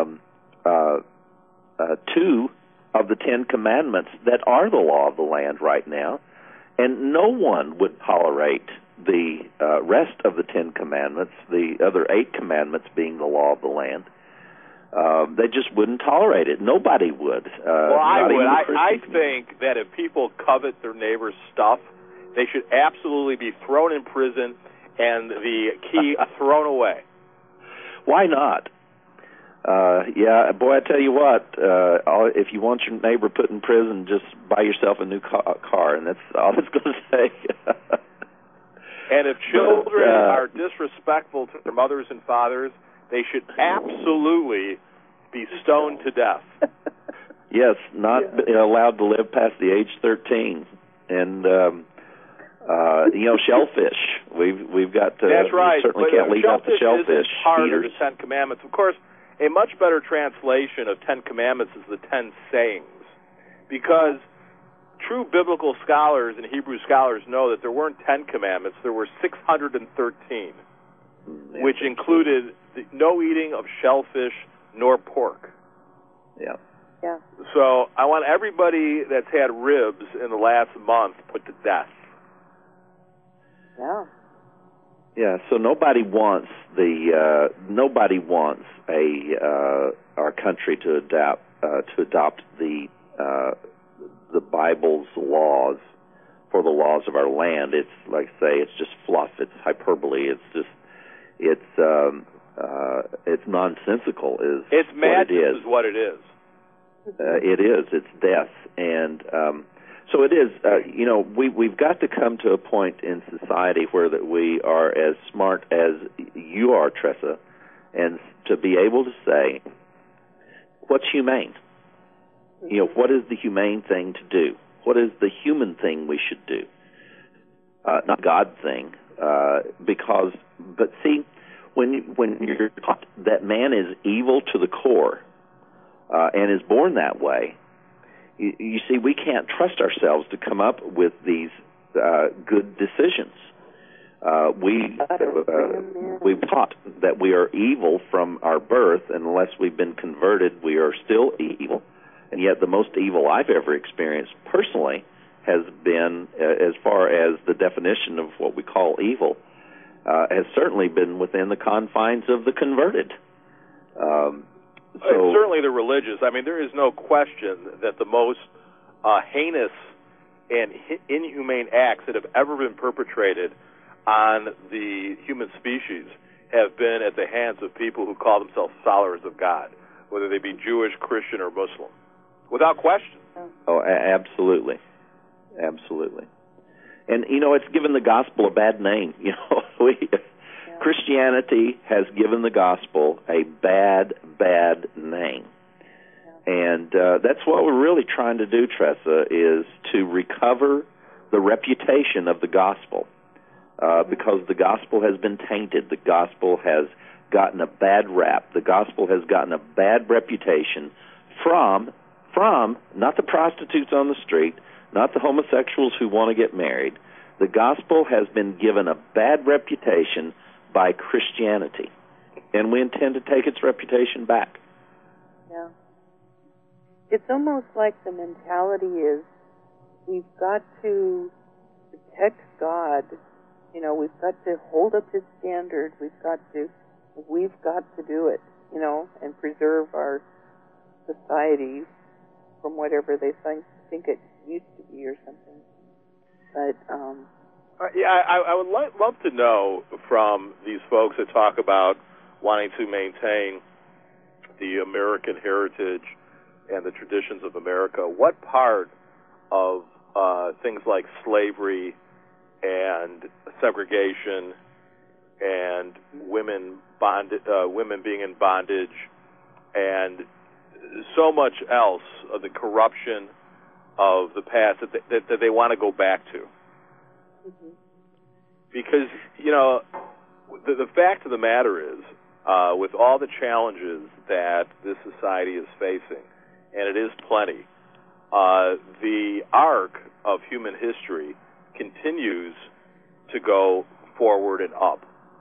Speaker 2: 2 of the 10 commandments that are the law of the land right now, and no one would tolerate the rest of the 10 commandments, the other 8 commandments being the law of the land. They just wouldn't tolerate it. Nobody would.
Speaker 1: Well, I would. I
Speaker 2: Christians.
Speaker 1: think that if people covet their neighbor's stuff, They should absolutely be thrown in prison and the key thrown away.
Speaker 2: Why not? Yeah, boy, I tell you what, if you want your neighbor put in prison, just buy yourself a new car, and that's all I was going to say.
Speaker 1: And if children are disrespectful to their mothers and fathers, they should absolutely be stoned to death.
Speaker 2: Yes, not allowed to live past the age 13. And shellfish. We've got to.
Speaker 1: That's right.
Speaker 2: We certainly can't leave out the shellfish
Speaker 1: part
Speaker 2: eaters.
Speaker 1: of the Ten Commandments. Of course, a much better translation of Ten Commandments is the Ten Sayings, because true biblical scholars and Hebrew scholars know that there weren't 10 commandments. There were 613, which included no eating of shellfish nor pork.
Speaker 2: Yeah.
Speaker 3: Yeah.
Speaker 1: So I want everybody that's had ribs in the last month put to death.
Speaker 3: Yeah.
Speaker 2: Yeah. So nobody wants our country to adopt the Bible's laws for the laws of our land. It's like say it's just fluff. It's hyperbole. It's nonsensical.
Speaker 1: It's madness.
Speaker 2: Is
Speaker 1: what it is.
Speaker 2: It is. It's death, and so it is. We've got to come to a point in society where that we are as smart as you are, Tressa, and to be able to say what's humane. What is the humane thing to do? What is the human thing we should do? Not God thing, but see, when you're taught that man is evil to the core and is born that way, you see, we can't trust ourselves to come up with these good decisions. We've taught that we are evil from our birth, and unless we've been converted, we are still evil. And yet the most evil I've ever experienced personally has been, as far as the definition of what we call evil, has certainly been within the confines of the converted.
Speaker 1: Certainly the religious. I mean, there is no question that the most heinous and inhumane acts that have ever been perpetrated on the human species have been at the hands of people who call themselves followers of God, whether they be Jewish, Christian, or Muslim. Without question.
Speaker 2: Oh, absolutely. Absolutely. And, it's given the gospel a bad name. Christianity has given the gospel a bad name. Yeah. And that's what we're really trying to do, Tressa, is to recover the reputation of the gospel. Because the gospel has been tainted. The gospel has gotten a bad rap. The gospel has gotten a bad reputation from not the prostitutes on the street, not the homosexuals who want to get married. The gospel has been given a bad reputation by Christianity, and we intend to take its reputation back.
Speaker 3: Yeah. It's almost like the mentality is we've got to protect God. We've got to hold up His standard. We've got to do it, and preserve our society from whatever they think it used to be or something. But
Speaker 1: I would love to know from these folks that talk about wanting to maintain the American heritage and the traditions of America, what part of things like slavery and segregation and women being in bondage and so much else of the corruption of the past that they want to go back to. Mm-hmm. Because, the fact of the matter is, with all the challenges that this society is facing, and it is plenty, the arc of human history continues to go forward and up.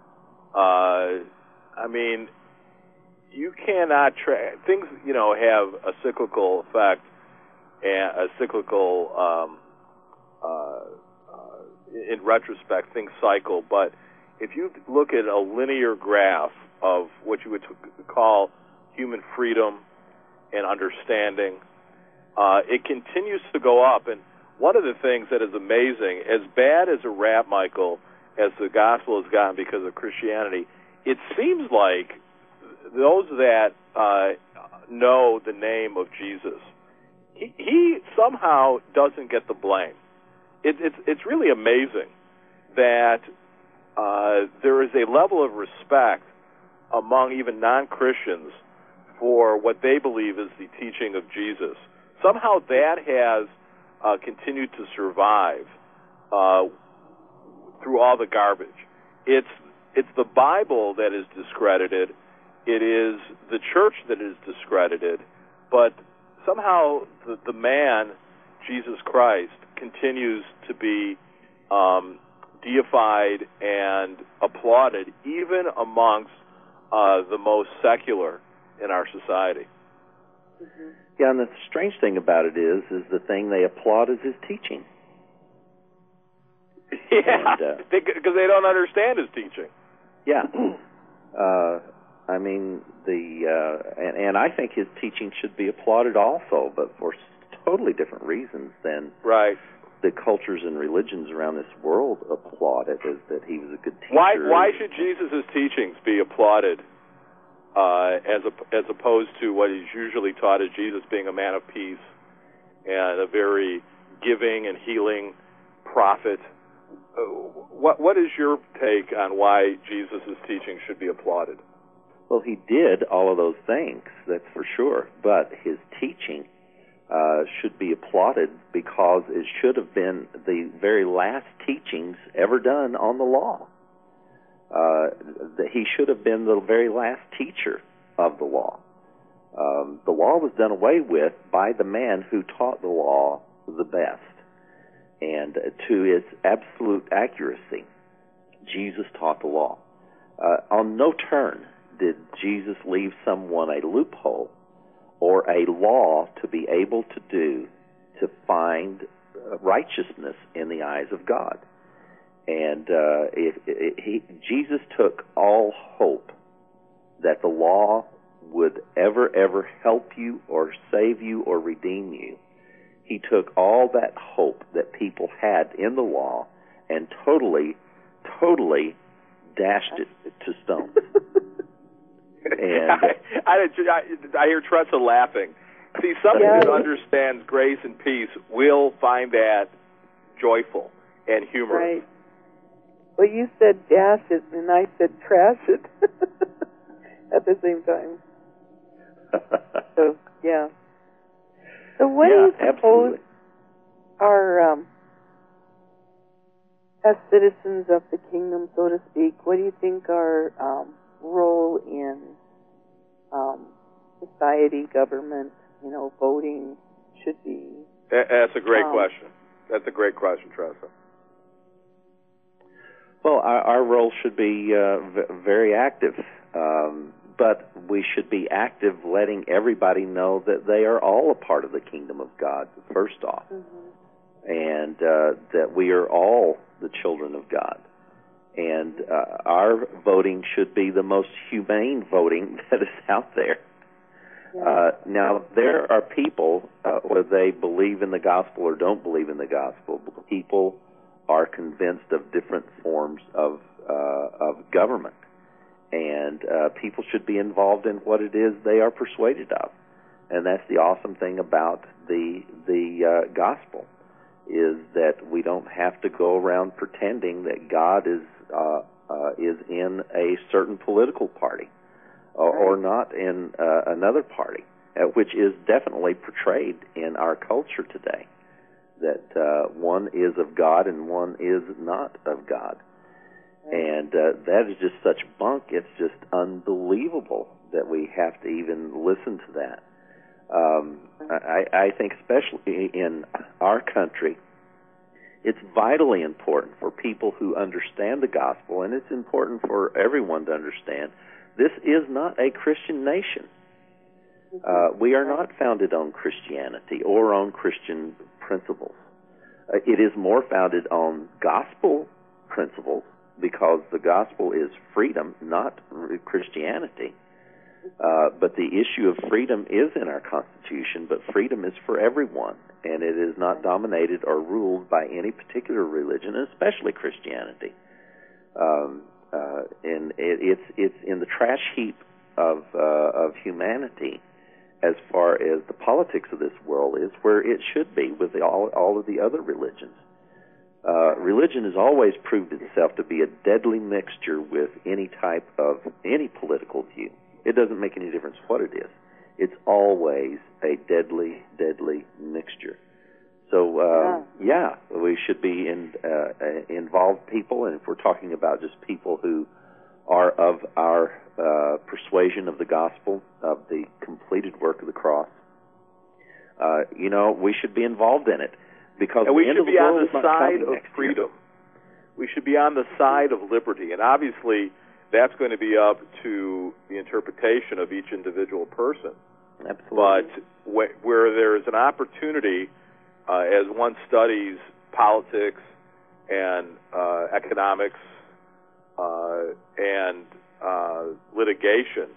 Speaker 1: You cannot things, have a cyclical effect and a cyclical, in retrospect, things cycle. But if you look at a linear graph of what you would call human freedom and understanding, it continues to go up. And one of the things that is amazing, as bad as a rap, Michael, as the gospel has gotten because of Christianity, it seems like those that know the name of Jesus, he somehow doesn't get the blame. It's really amazing that there is a level of respect among even non-Christians for what they believe is the teaching of Jesus. Somehow that has continued to survive through all the garbage. It's the Bible that is discredited. It is the church that is discredited. But somehow the man, Jesus Christ, continues to be deified and applauded even amongst the most secular in our society.
Speaker 2: Mm-hmm. Yeah, and the strange thing about it is the thing they applaud is his teaching.
Speaker 1: Yeah, because they don't understand his teaching.
Speaker 2: Yeah. I mean, and I think his teaching should be applauded also, but for totally different reasons than
Speaker 1: right.
Speaker 2: The cultures and religions around this world applaud it, is that he was a good teacher.
Speaker 1: Why should Jesus' teachings be applauded as opposed to what is usually taught as Jesus being a man of peace and a very giving and healing prophet? What is your take on why Jesus' teaching should be applauded?
Speaker 2: Well, he did all of those things, that's for sure, but his teaching should be applauded because it should have been the very last teachings ever done on the law. He should have been the very last teacher of the law. The law was done away with by the man who taught the law the best. And to its absolute accuracy, Jesus taught the law. On no turn did Jesus leave someone a loophole or a law to be able to do to find righteousness in the eyes of God. And Jesus took all hope that the law would ever help you or save you or redeem you. He took all that hope that people had in the law and totally dashed it to stone. And
Speaker 1: I hear Tressa laughing. See, someone who understands grace and peace will find that joyful and humorous.
Speaker 3: Right. Well, you said dash it, and I said trash it at the same time. So, yeah. So what do you suppose are, as citizens of the kingdom, so to speak, what do you think our role in society, government, voting should be?
Speaker 1: That's a great question. That's a great question, Tressa.
Speaker 2: Well, our role should be very active, but we should be active letting everybody know that they are all a part of the kingdom of God, first off, and that we are all the children of God. And our voting should be the most humane voting that is out there. Now, there are people, whether they believe in the gospel or don't believe in the gospel, people are convinced of different forms of government. And people should be involved in what it is they are persuaded of. And that's the awesome thing about the gospel, is that we don't have to go around pretending that God is in a certain political party or not in another party, which is definitely portrayed in our culture today, that one is of God and one is not of God. And that is just such bunk. It's just unbelievable that we have to even listen to that. I think especially in our country, it's vitally important for people who understand the gospel, and it's important for everyone to understand, this is not a Christian nation. We are not founded on Christianity or on Christian principles. It is more founded on gospel principles, because the gospel is freedom, not Christianity. But the issue of freedom is in our Constitution, but freedom is for everyone, and it is not dominated or ruled by any particular religion, especially Christianity. And it's in the trash heap of humanity as far as the politics of this world is, where it should be with all of the other religions. Religion has always proved itself to be a deadly mixture with any type of any political view. It doesn't make any difference what it is. It's always a deadly, deadly mixture. So, we should be involved people, and if we're talking about just people who are of our persuasion of the gospel, of the completed work of the cross, we should be involved in it. Because
Speaker 1: and we should be on the side of freedom. We should be on the side of liberty. And obviously, that's going to be up to the interpretation of each individual person.
Speaker 2: Absolutely.
Speaker 1: But where there is an opportunity, as one studies politics and economics and litigation,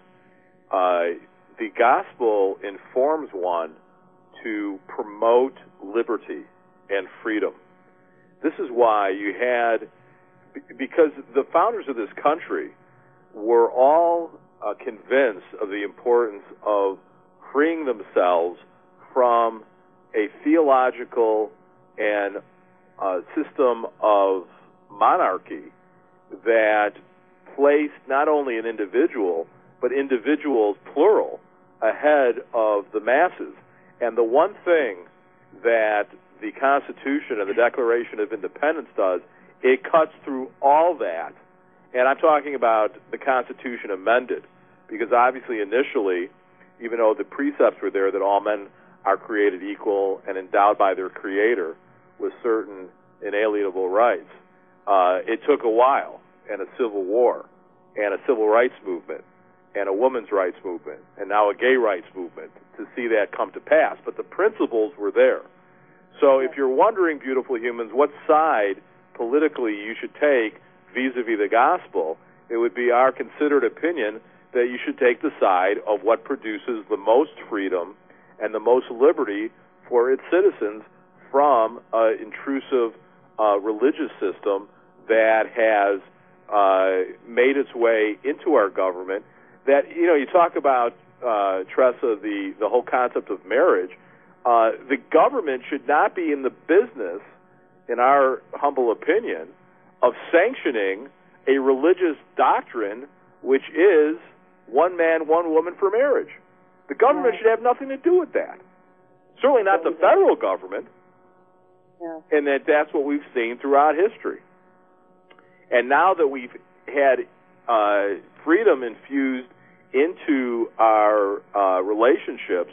Speaker 1: the gospel informs one to promote liberty and freedom. This is why you had, because the founders of this country were all convinced of the importance of freeing themselves from a theological and system of monarchy that placed not only an individual, but individuals, plural, ahead of the masses. And the one thing that the Constitution and the Declaration of Independence does, it cuts through all that. And I'm talking about the Constitution amended, because obviously initially, even though the precepts were there that all men are created equal and endowed by their Creator with certain inalienable rights, it took a while, and a civil war, and a civil rights movement, and a women's rights movement, and now a gay rights movement to see that come to pass. But the principles were there. So if you're wondering, beautiful humans, what side politically you should take vis-a-vis the gospel, it would be our considered opinion that you should take the side of what produces the most freedom and the most liberty for its citizens from an intrusive religious system that has made its way into our government. That, you talk about, Tressa, the whole concept of marriage. The government should not be in the business, in our humble opinion, of sanctioning a religious doctrine which is one man, one woman for marriage. The government should have nothing to do with that. Certainly not the federal government.
Speaker 3: Yeah.
Speaker 1: And that's what we've seen throughout history. And now that we've had freedom infused into our relationships,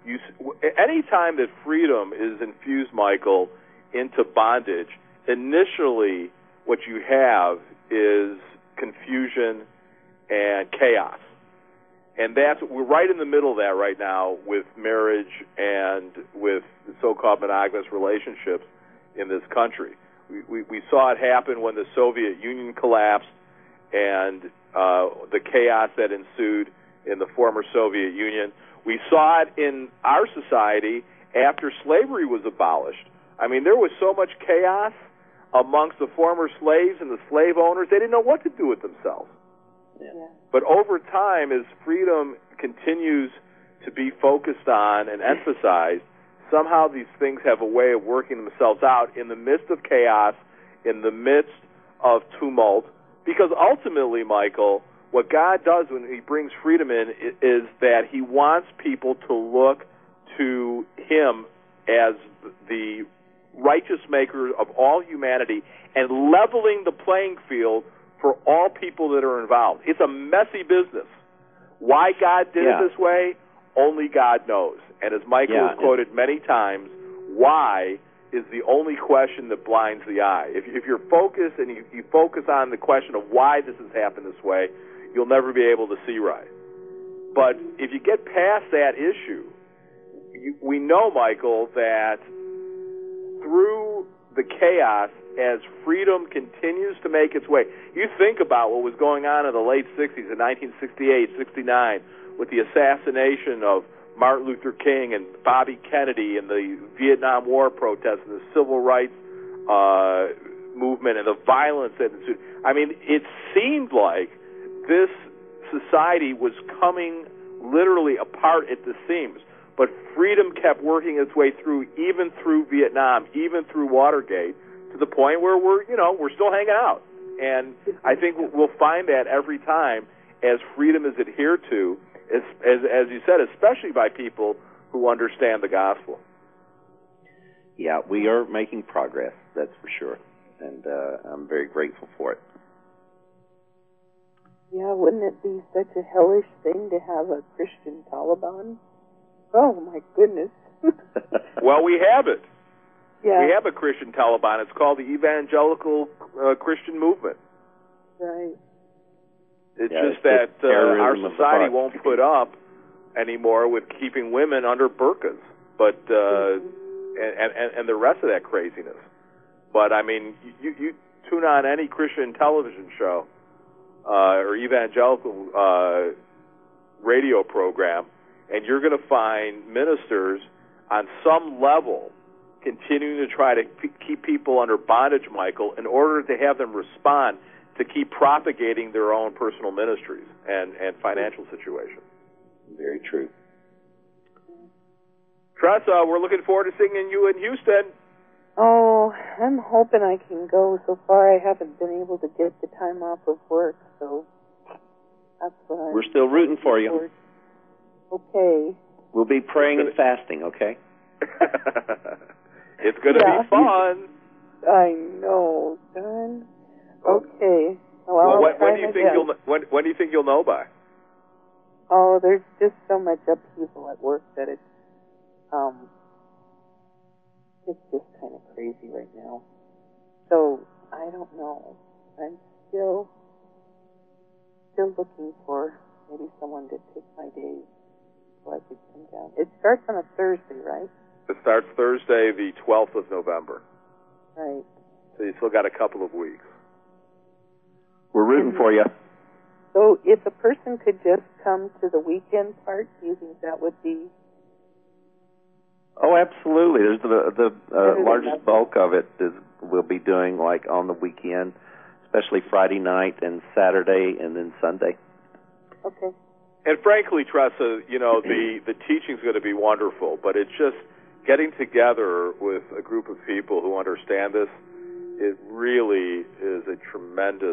Speaker 1: any time that freedom is infused, Michael, into bondage, initially what you have is confusion and chaos. And we're right in the middle of that right now with marriage and with the so-called monogamous relationships in this country. We saw it happen when the Soviet Union collapsed and the chaos that ensued in the former Soviet Union. We saw it in our society after slavery was abolished. I mean, there was so much chaos amongst the former slaves and the slave owners, they didn't know what to do with themselves.
Speaker 3: Yeah.
Speaker 1: But over time, as freedom continues to be focused on and emphasized, somehow these things have a way of working themselves out in the midst of chaos, in the midst of tumult, because ultimately, Michael, what God does when He brings freedom in is that He wants people to look to Him as the righteous maker of all humanity and leveling the playing field for all people that are involved. It's a messy business. Why God did it this way, only God knows. And as Michael has quoted many times, why is the only question that blinds the eye. If you're focused and you focus on the question of why this has happened this way, you'll never be able to see right. But if you get past that issue, we know, Michael, that through the chaos, as freedom continues to make its way, you think about what was going on in the late 60s, in 1968, 69, with the assassination of Martin Luther King and Bobby Kennedy and the Vietnam War protests and the civil rights movement and the violence that ensued. I mean, it seemed like this society was coming literally apart at the seams. But freedom kept working its way through, even through Vietnam, even through Watergate, to the point where we're still hanging out. And I think we'll find that every time as freedom is adhered to, as you said, especially by people who understand the gospel.
Speaker 2: Yeah, we are making progress, that's for sure. And I'm very grateful for it.
Speaker 3: Yeah, wouldn't it be such a hellish thing to have a Christian Taliban? Oh, my goodness.
Speaker 1: Well, we have it.
Speaker 3: Yeah.
Speaker 1: We have a Christian Taliban. It's called the Evangelical Christian Movement.
Speaker 3: Right.
Speaker 1: It's just that our society won't put up anymore with keeping women under burqas, but and the rest of that craziness. But I mean, you tune on any Christian television show or evangelical radio program, and you're going to find ministers on some level continuing to try to keep people under bondage, Michael, in order to have them respond to keep propagating their own personal ministries and financial situations.
Speaker 2: Very true.
Speaker 1: Tressa, we're looking forward to seeing you in Houston.
Speaker 3: Oh, I'm hoping I can go. So far, I haven't been able to get the time off of work, so that's what
Speaker 2: We're still rooting for you.
Speaker 3: Okay.
Speaker 2: We'll be praying and fasting, okay?
Speaker 1: It's going to be fun.
Speaker 3: I know, darn. Okay.
Speaker 1: Well, when do you think you'll know by?
Speaker 3: Oh, there's just so much upheaval at work that it's just kind of crazy right now. So I don't know. I'm still looking for maybe someone to take my days so I could come down. It starts on a Thursday, right?
Speaker 1: It starts Thursday, the 12th of November.
Speaker 3: Right.
Speaker 1: So you still got a couple of weeks.
Speaker 2: We're rooting for you.
Speaker 3: So if a person could just come to the weekend part, do you think that would be?
Speaker 2: Oh, absolutely. There's the largest bulk of it we'll be doing like on the weekend, especially Friday night and Saturday and then Sunday.
Speaker 3: Okay.
Speaker 1: And frankly, Tressa, the teaching's going to be wonderful, but it's just getting together with a group of people who understand this. It really is a tremendous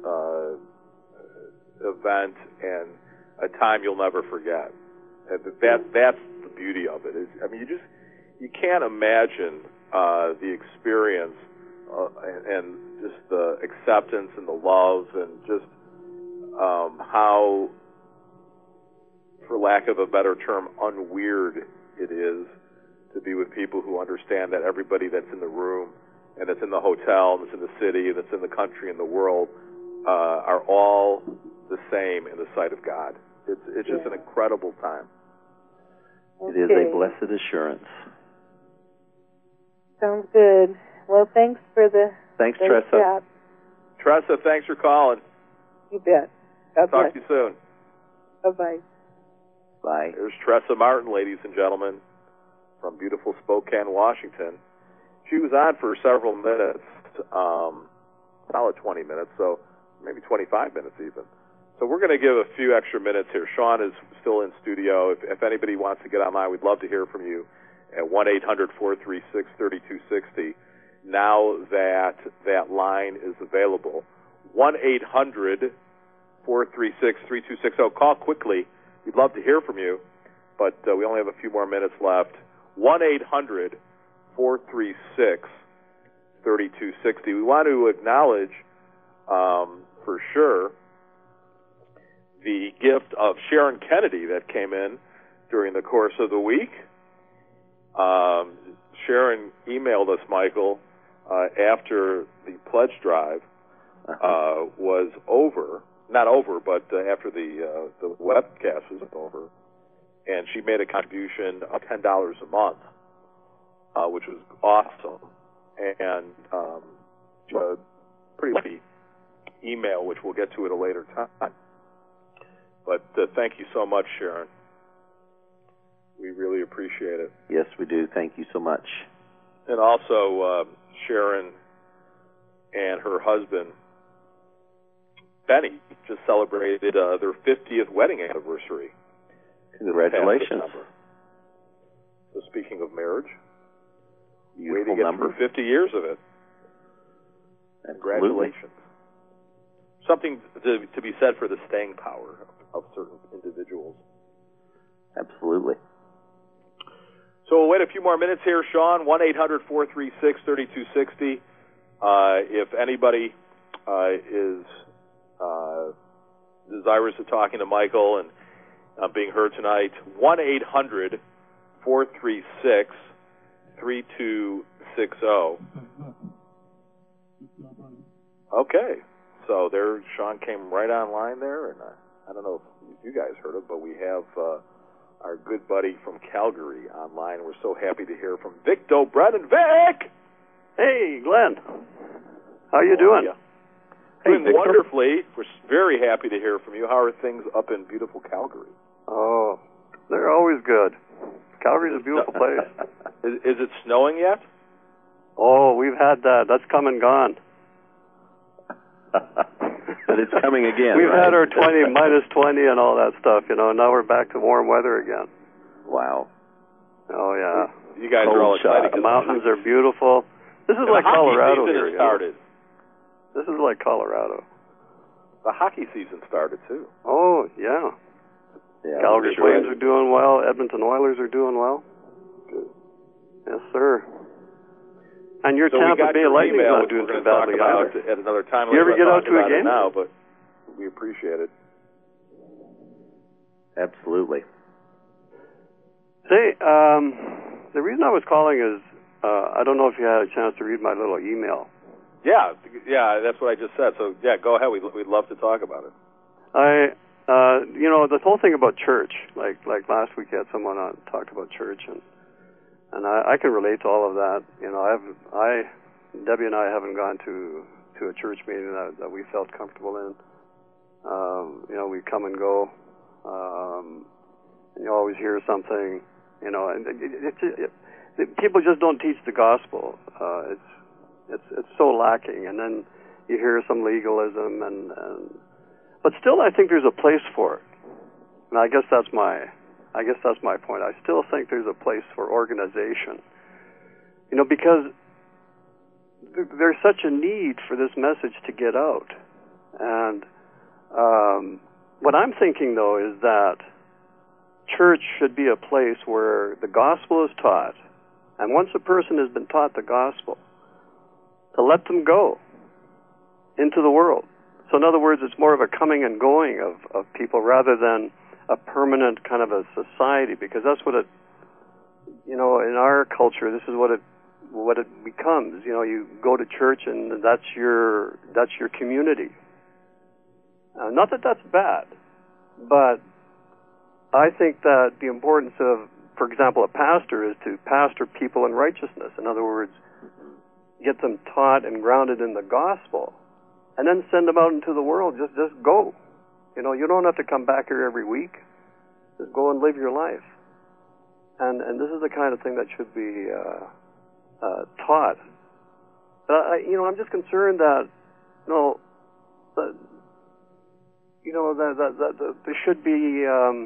Speaker 1: event and a time you'll never forget. And that's the beauty of it. You can't imagine the experience and just the acceptance and the love and just how, for lack of a better term, unweird it is to be with people who understand that everybody that's in the room and that's in the hotel and that's in the city and that's in the country and the world are all the same in the sight of God. It's just an incredible time.
Speaker 3: Okay.
Speaker 2: It is a blessed assurance.
Speaker 3: Sounds good. Well, thanks for the
Speaker 2: Tressa.
Speaker 3: chat.
Speaker 1: Tressa, thanks for calling.
Speaker 3: You bet. God bless.
Speaker 1: Talk to you soon.
Speaker 3: Bye-bye.
Speaker 2: Bye.
Speaker 1: There's Tressa Martin, ladies and gentlemen, from beautiful Spokane, Washington. She was on for several minutes, solid 20 minutes, so maybe 25 minutes even. So we're going to give a few extra minutes here. Sean is still in studio. If anybody wants to get online, we'd love to hear from you at 1-800-436-3260. Now that line is available. 1-800-436-3260. Call quickly. We'd love to hear from you, but we only have a few more minutes left. 1-800-436-3260. We want to acknowledge, for sure, the gift of Sharon Kennedy that came in during the course of the week. Sharon emailed us, Michael, after the pledge drive was over. Not over, but after the webcast was over. And she made a contribution of $10 a month, which was awesome. And a pretty lengthy email, which we'll get to at a later time. But thank you so much, Sharon. We really appreciate it.
Speaker 2: Yes, we do. Thank you so much.
Speaker 1: And also, Sharon and her husband, Benny, just celebrated their 50th wedding anniversary.
Speaker 2: Congratulations.
Speaker 1: So speaking of marriage,
Speaker 2: Beautiful
Speaker 1: way to get
Speaker 2: number.
Speaker 1: through 50 years of it.
Speaker 2: Absolutely.
Speaker 1: Congratulations. Something to be said for the staying power of certain individuals.
Speaker 2: Absolutely.
Speaker 1: So we'll wait a few more minutes here, Sean. 1-800-436-3260. If anybody is desirous of talking to Michael and being heard tonight, 1-800-436-3260. Okay. So there, Sean came right online there, and I don't know if you guys heard it, but we have our good buddy from Calgary online. We're so happy to hear from Vic Dobrenin. Vic!
Speaker 4: Hey, Glenn. How you doing?
Speaker 1: Yeah. Doing wonderfully. We're very happy to hear from you. How are things up in beautiful Calgary?
Speaker 4: Oh, they're always good. Calgary's a beautiful place.
Speaker 1: Is it snowing yet?
Speaker 4: Oh, we've had that. That's come and gone.
Speaker 2: But it's coming again.
Speaker 4: We've
Speaker 2: right?
Speaker 4: had our minus 20 and all that stuff, Now we're back to warm weather again.
Speaker 2: Wow.
Speaker 4: Oh, yeah.
Speaker 1: You guys are all excited.
Speaker 4: The mountains are beautiful. This is like Colorado here.
Speaker 1: Started.
Speaker 4: This is like Colorado.
Speaker 1: The hockey season started, too.
Speaker 4: Oh, yeah. Calgary Flames are doing well. Edmonton Oilers are doing well.
Speaker 1: Good.
Speaker 4: Yes, sir. And your
Speaker 1: So
Speaker 4: Tampa Bay Lightning not doing too badly either.
Speaker 1: At another time.
Speaker 4: You ever get out to a game?
Speaker 1: Now, but we appreciate it.
Speaker 2: Absolutely.
Speaker 4: Say, the reason I was calling is I don't know if you had a chance to read my little email.
Speaker 1: Yeah, that's what I just said. So yeah, go ahead. We'd love to talk about it.
Speaker 4: The whole thing about church, like last week, you had someone on talked about church, and I can relate to all of that. Debbie and I haven't gone to a church meeting that we felt comfortable in. We come and go, and you always hear something, and people just don't teach the gospel. It's so lacking, and then you hear some legalism, but still, I think there's a place for it, and I guess that's my point. I still think there's a place for organization, because there's such a need for this message to get out, and what I'm thinking though is that church should be a place where the gospel is taught, and once a person has been taught the gospel, to let them go into the world. So in other words, it's more of a coming and going of people rather than a permanent kind of a society, because that's what it, in our culture, this is what it becomes. You go to church and that's your community. Not that that's bad, but I think that the importance of, for example, a pastor is to pastor people in righteousness. In other words, get them taught and grounded in the gospel, and then send them out into the world. Just go. You don't have to come back here every week. Just go and live your life. And this is the kind of thing that should be taught. But I'm just concerned that that there should be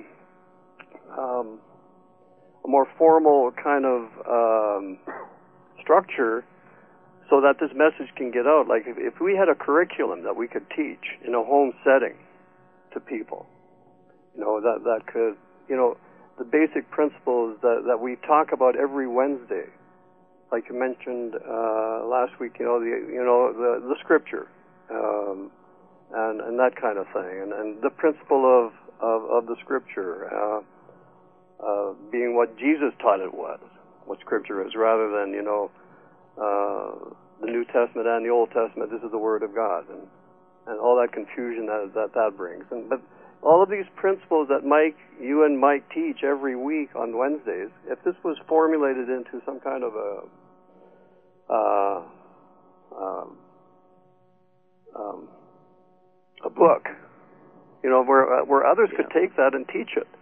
Speaker 4: a more formal kind of structure, so that this message can get out. Like if we had a curriculum that we could teach in a home setting to people, that could, the basic principles that we talk about every Wednesday, like you mentioned last week, the scripture, and that kind of thing, and the principle of the scripture being what Jesus taught it was, what scripture is, rather than the New Testament and the Old Testament. This is the Word of God, and all that confusion that brings. But all of these principles that you and Mike teach every week on Wednesdays, if this was formulated into some kind of a book, where others could take that and teach it.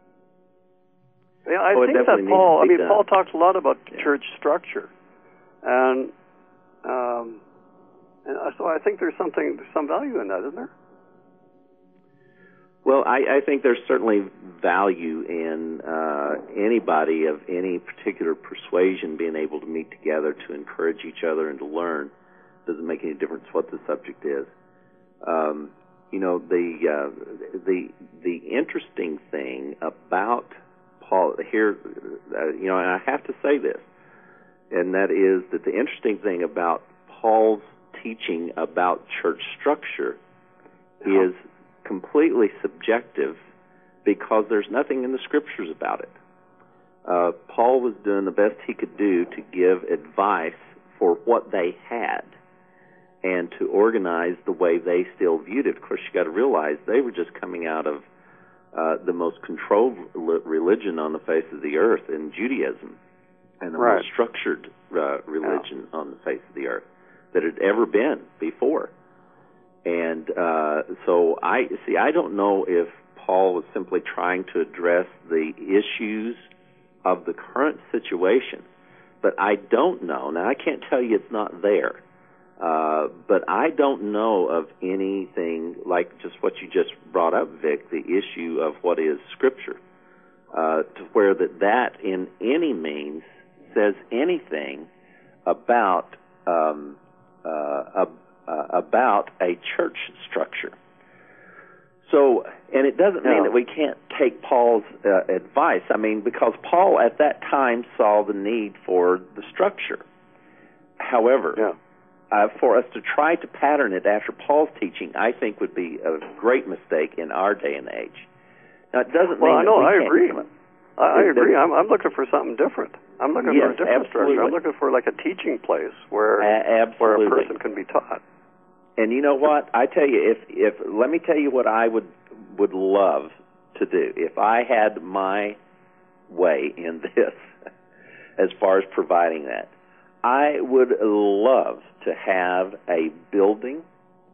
Speaker 4: I think that Paul talks a lot about church structure, and so I think there's some value in that, isn't there?
Speaker 2: Well, I think there's certainly value in anybody of any particular persuasion being able to meet together to encourage each other and to learn. Doesn't make any difference what the subject is. The interesting thing about Paul here, and I have to say this, and that is that the interesting thing about Paul's teaching about church structure is completely subjective because there's nothing in the Scriptures about it. Paul was doing the best he could do to give advice for what they had and to organize the way they still viewed it. Of course, you got to realize they were just coming out of the most controlled religion on the face of the earth in Judaism, and the most structured religion on the face of the earth that had ever been before. And so I don't know if Paul was simply trying to address the issues of the current situation, but I don't know. Now, I can't tell you it's not there, but I don't know of anything like just what you just brought up, Vic, the issue of what is Scripture, to where that in any means says anything about a church structure. So, and it doesn't mean that we can't take Paul's advice. I mean, because Paul at that time saw the need for the structure. However, for us to try to pattern it after Paul's teaching, I think would be a great mistake in our day and age. Now, it doesn't mean
Speaker 4: I agree. I agree. I'm looking for something different. I'm looking for a different structure. I'm looking for like a teaching place where a person can be taught.
Speaker 2: And you know what? I tell you, if let me tell you what I would love to do if I had my way in this, as far as providing that. I would love to have a building.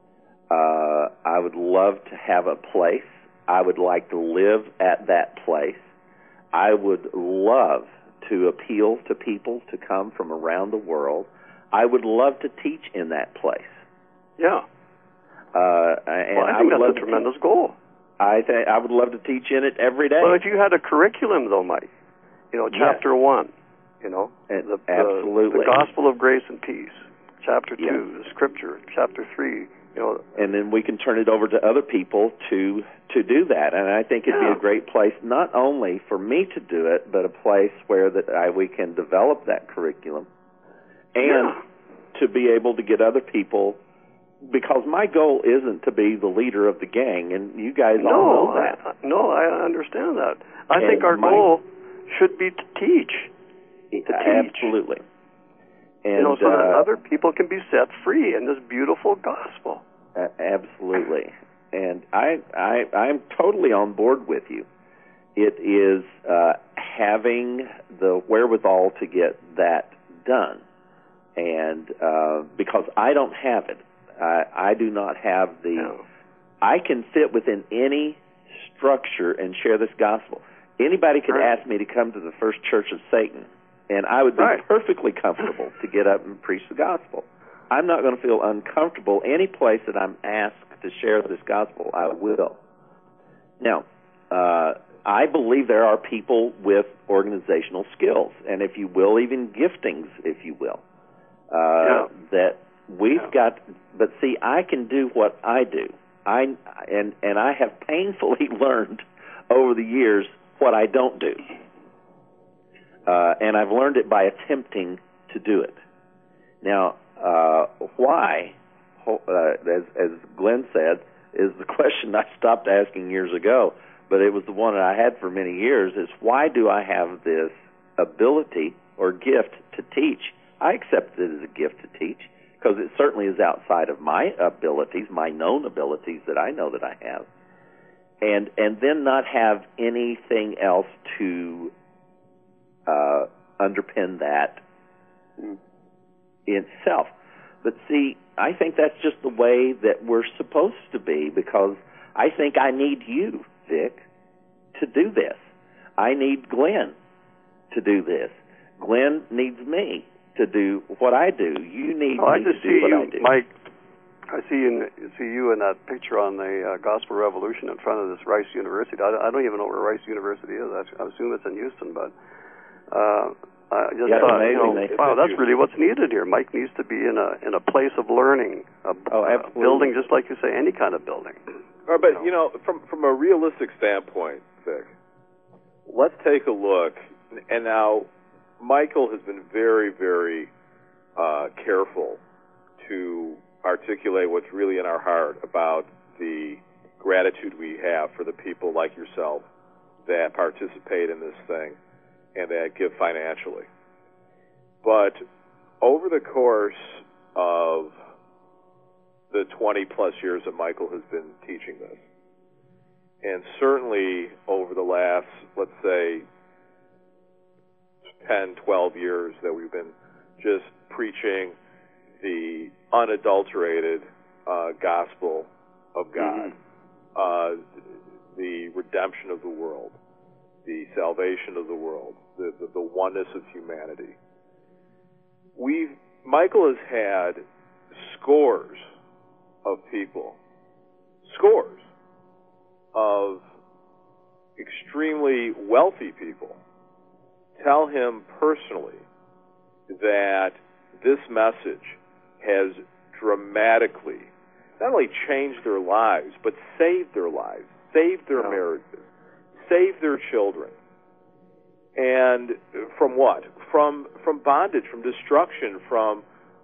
Speaker 2: I would love to have a place. I would like to live at that place. I would love to appeal to people to come from around the world. I would love to teach in that place.
Speaker 4: Yeah.
Speaker 2: I
Speaker 4: think that's a tremendous goal.
Speaker 2: I would love to teach in it every day.
Speaker 4: Well, if you had a curriculum, though, Mike, chapter 1,
Speaker 2: absolutely.
Speaker 4: The gospel of grace and peace. Chapter 2, the Scripture. Chapter 3,
Speaker 2: and then we can turn it over to other people to do that. And I think it'd be a great place not only for me to do it, but a place where we can develop that curriculum and to be able to get other people. Because my goal isn't to be the leader of the gang, and you guys all know that.
Speaker 4: I understand that. I think our goal should be to teach.
Speaker 2: Absolutely. And,
Speaker 4: so that other people can be set free in this beautiful gospel.
Speaker 2: Absolutely. And I'm totally on board with you. It is having the wherewithal to get that done. And because I don't have it. I do not have I can fit within any structure and share this gospel. Anybody could ask me to come to the First Church of Satan, and I would be perfectly comfortable to get up and preach the gospel. I'm not going to feel uncomfortable any place that I'm asked to share this gospel. I will. Now, I believe there are people with organizational skills, and if you will, even giftings, if you will, that we've got. But see, I can do what I do. I have painfully learned over the years what I don't do. And I've learned it by attempting to do it. Now, why, as Glenn said, is the question I stopped asking years ago, but it was the one that I had for many years, is why do I have this ability or gift to teach? I accept it as a gift to teach, because it certainly is outside of my abilities, my known abilities that I know that I have, and then not have anything else to underpin that in itself. But see, I think that's just the way that we're supposed to be, because I think I need you, Vic, to do this. I need Glenn to do this. Glenn needs me to do what I do. You need me to do what I do.
Speaker 4: Mike, I see you in that picture on the Gospel Revolution in front of this Rice University. I don't even know where Rice University is. I assume it's in Houston, but I just thought, wow, that's really what's needed here. Mike needs to be in a place of learning, a building, just like you say, any kind of building.
Speaker 1: But from a realistic standpoint, Vic, let's take a look. And now, Michael has been very, very careful to articulate what's really in our heart about the gratitude we have for the people like yourself that participate in this thing and that give financially. But over the course of the 20-plus years that Michael has been teaching this, and certainly over the last, let's say, 10, 12 years that we've been just preaching the unadulterated gospel of God, the redemption of the world, the salvation of the world, the oneness of humanity. Michael has had scores of people, scores of extremely wealthy people tell him personally that this message has dramatically not only changed their lives, but saved their lives, saved their marriages, saved their children. And from what? From bondage, from destruction, from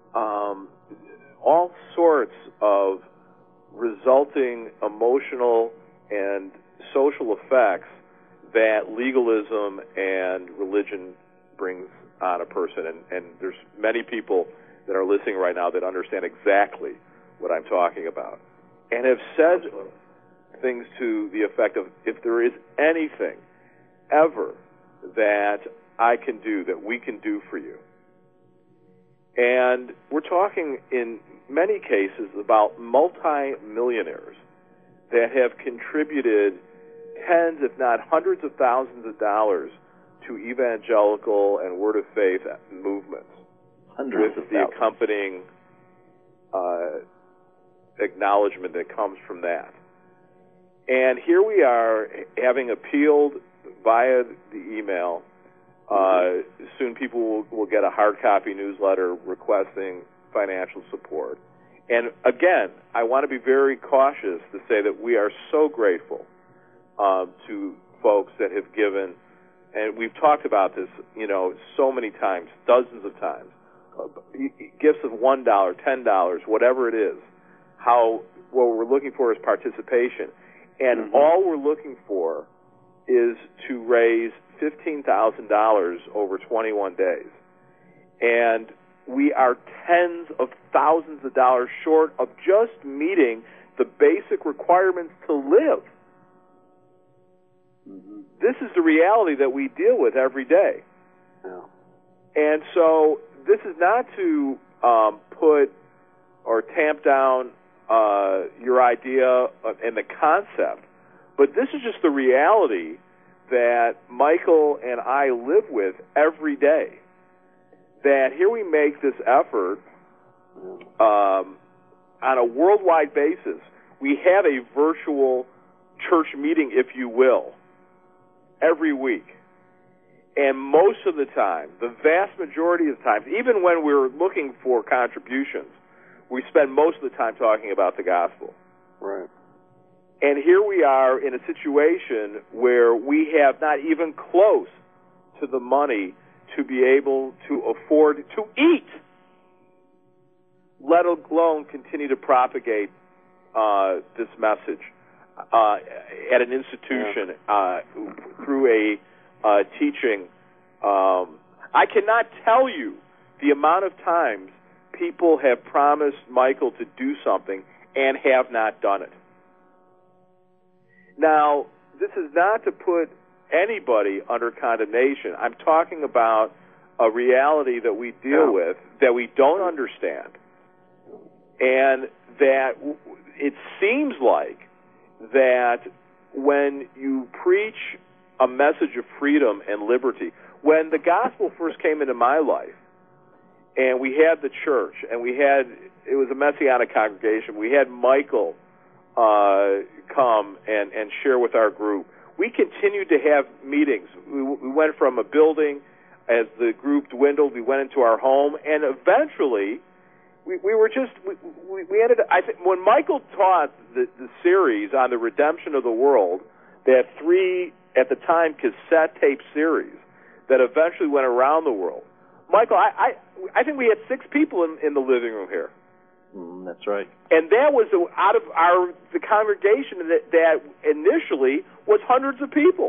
Speaker 1: all sorts of resulting emotional and social effects that legalism and religion brings on a person. And there's many people that are listening right now that understand exactly what I'm talking about and have said things to the effect of, if there is anything ever that I can do, that we can do for you. And we're talking in many cases about multi-millionaires that have contributed tens, if not hundreds of thousands of dollars to evangelical and word of faith movements,
Speaker 2: Hundreds
Speaker 1: with
Speaker 2: of
Speaker 1: the
Speaker 2: thousands.
Speaker 1: accompanying acknowledgement that comes from that. And here we are, having appealed via the email. Soon people will get a hard copy newsletter requesting financial support. And again, I want to be very cautious to say that we are so grateful to folks that have given, and we've talked about this, so many times, dozens of times, gifts of $1, $10, whatever it is. What we're looking for is participation, and all we're looking for is to raise $15,000 over 21 days, and we are tens of thousands of dollars short of just meeting the basic requirements to live. This is the reality that we deal with every day.
Speaker 4: Yeah.
Speaker 1: And so this is not to put or tamp down your idea and the concept, but this is just the reality that Michael and I live with every day. That here we make this effort on a worldwide basis. We have a virtual church meeting, if you will, every week. And most of the time, the vast majority of the time, even when we're looking for contributions, we spend most of the time talking about the gospel.
Speaker 4: Right.
Speaker 1: And here we are in a situation where we have not even close to the money to be able to afford to eat, let alone continue to propagate this message at an institution through a teaching. I cannot tell you the amount of times people have promised Michael to do something and have not done it. Now, this is not to put anybody under condemnation. I'm talking about a reality that we deal with, that we don't understand, and that it seems like that when you preach a message of freedom and liberty, when the gospel first came into my life, and we had the church, and it was a Messianic congregation, we had Michael come and share with our group. We continued to have meetings. We went from a building, as the group dwindled, we went into our home, and eventually we ended up, I think, when Michael taught the series on the redemption of the world, that 3, at the time, cassette tape series that eventually went around the world. Michael, I think we had 6 people in the living room here.
Speaker 2: That's right.
Speaker 1: And that was out of the congregation that initially was hundreds of people.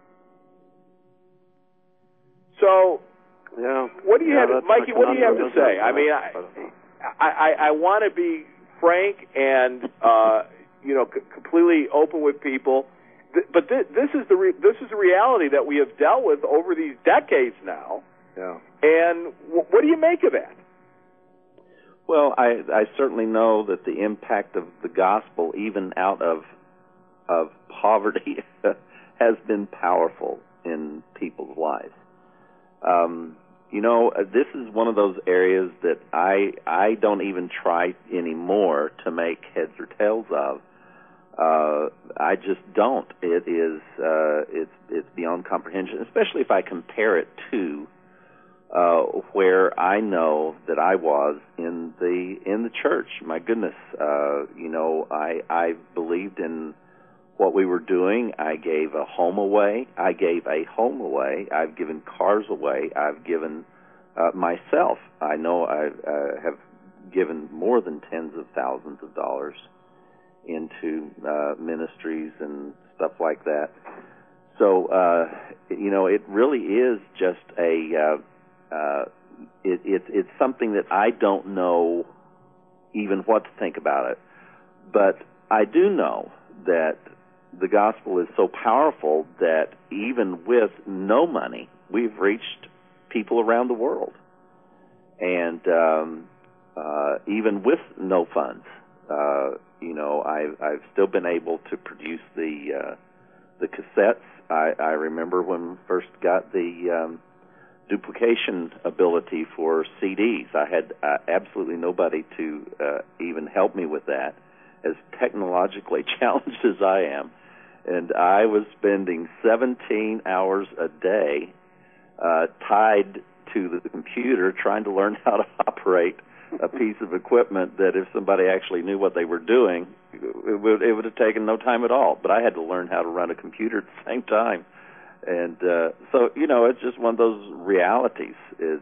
Speaker 1: So,
Speaker 4: yeah.
Speaker 1: What do you have, Mikey? What do you have to say? I mean, I want to be frank and completely open with people, but this is the reality that we have dealt with over these decades now.
Speaker 4: Yeah.
Speaker 1: And what do you make of that?
Speaker 2: Well, I certainly know that the impact of the gospel, even out of poverty, has been powerful in people's lives. This is one of those areas that I don't even try anymore to make heads or tails of. I just don't. It is it's beyond comprehension, especially if I compare it to where I know that I was in the church. My goodness, I believed in what we were doing. I gave a home away. I've given cars away. I've given myself. I know I have given more than tens of thousands of dollars into ministries and stuff like that. So, it really is just it's something that I don't know even what to think about it. But I do know that the gospel is so powerful that even with no money, we've reached people around the world. And even with no funds, I've still been able to produce the cassettes. I remember when we first got the duplication ability for CDs. I had absolutely nobody to even help me with that, as technologically challenged as I am. And I was spending 17 hours a day tied to the computer trying to learn how to operate a piece of equipment that if somebody actually knew what they were doing, it would have taken no time at all. But I had to learn how to run a computer at the same time. And so, it's just one of those realities.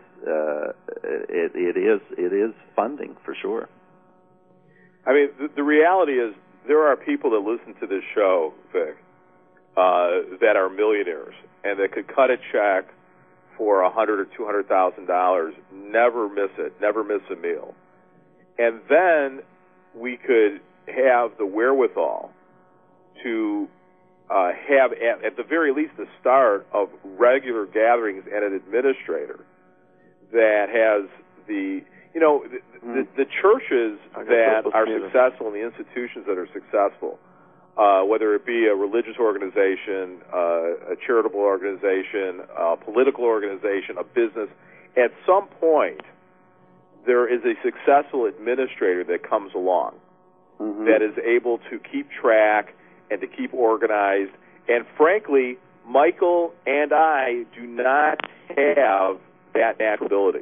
Speaker 2: It is funding for sure.
Speaker 1: I mean, the reality is there are people that listen to this show, Vic, that are millionaires and that could cut a check for $100,000 or $200,000, never miss it, never miss a meal, and then we could have the wherewithal to have, at the very least, the start of regular gatherings and an administrator that has the churches that are successful and the institutions that are successful, whether it be a religious organization, a charitable organization, a political organization, a business, at some point there is a successful administrator that comes along that is able to keep track and to keep organized. And frankly, Michael and I do not have that natural ability.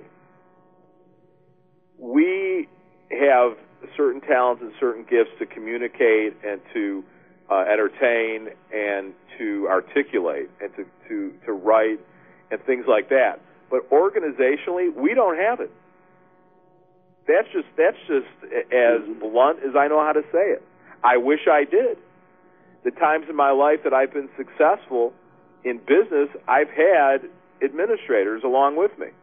Speaker 1: We have certain talents and certain gifts to communicate and to entertain and to articulate and to write and things like that. But organizationally, we don't have it. That's just as blunt as I know how to say it. I wish I did. The times in my life that I've been successful in business, I've had administrators along with me.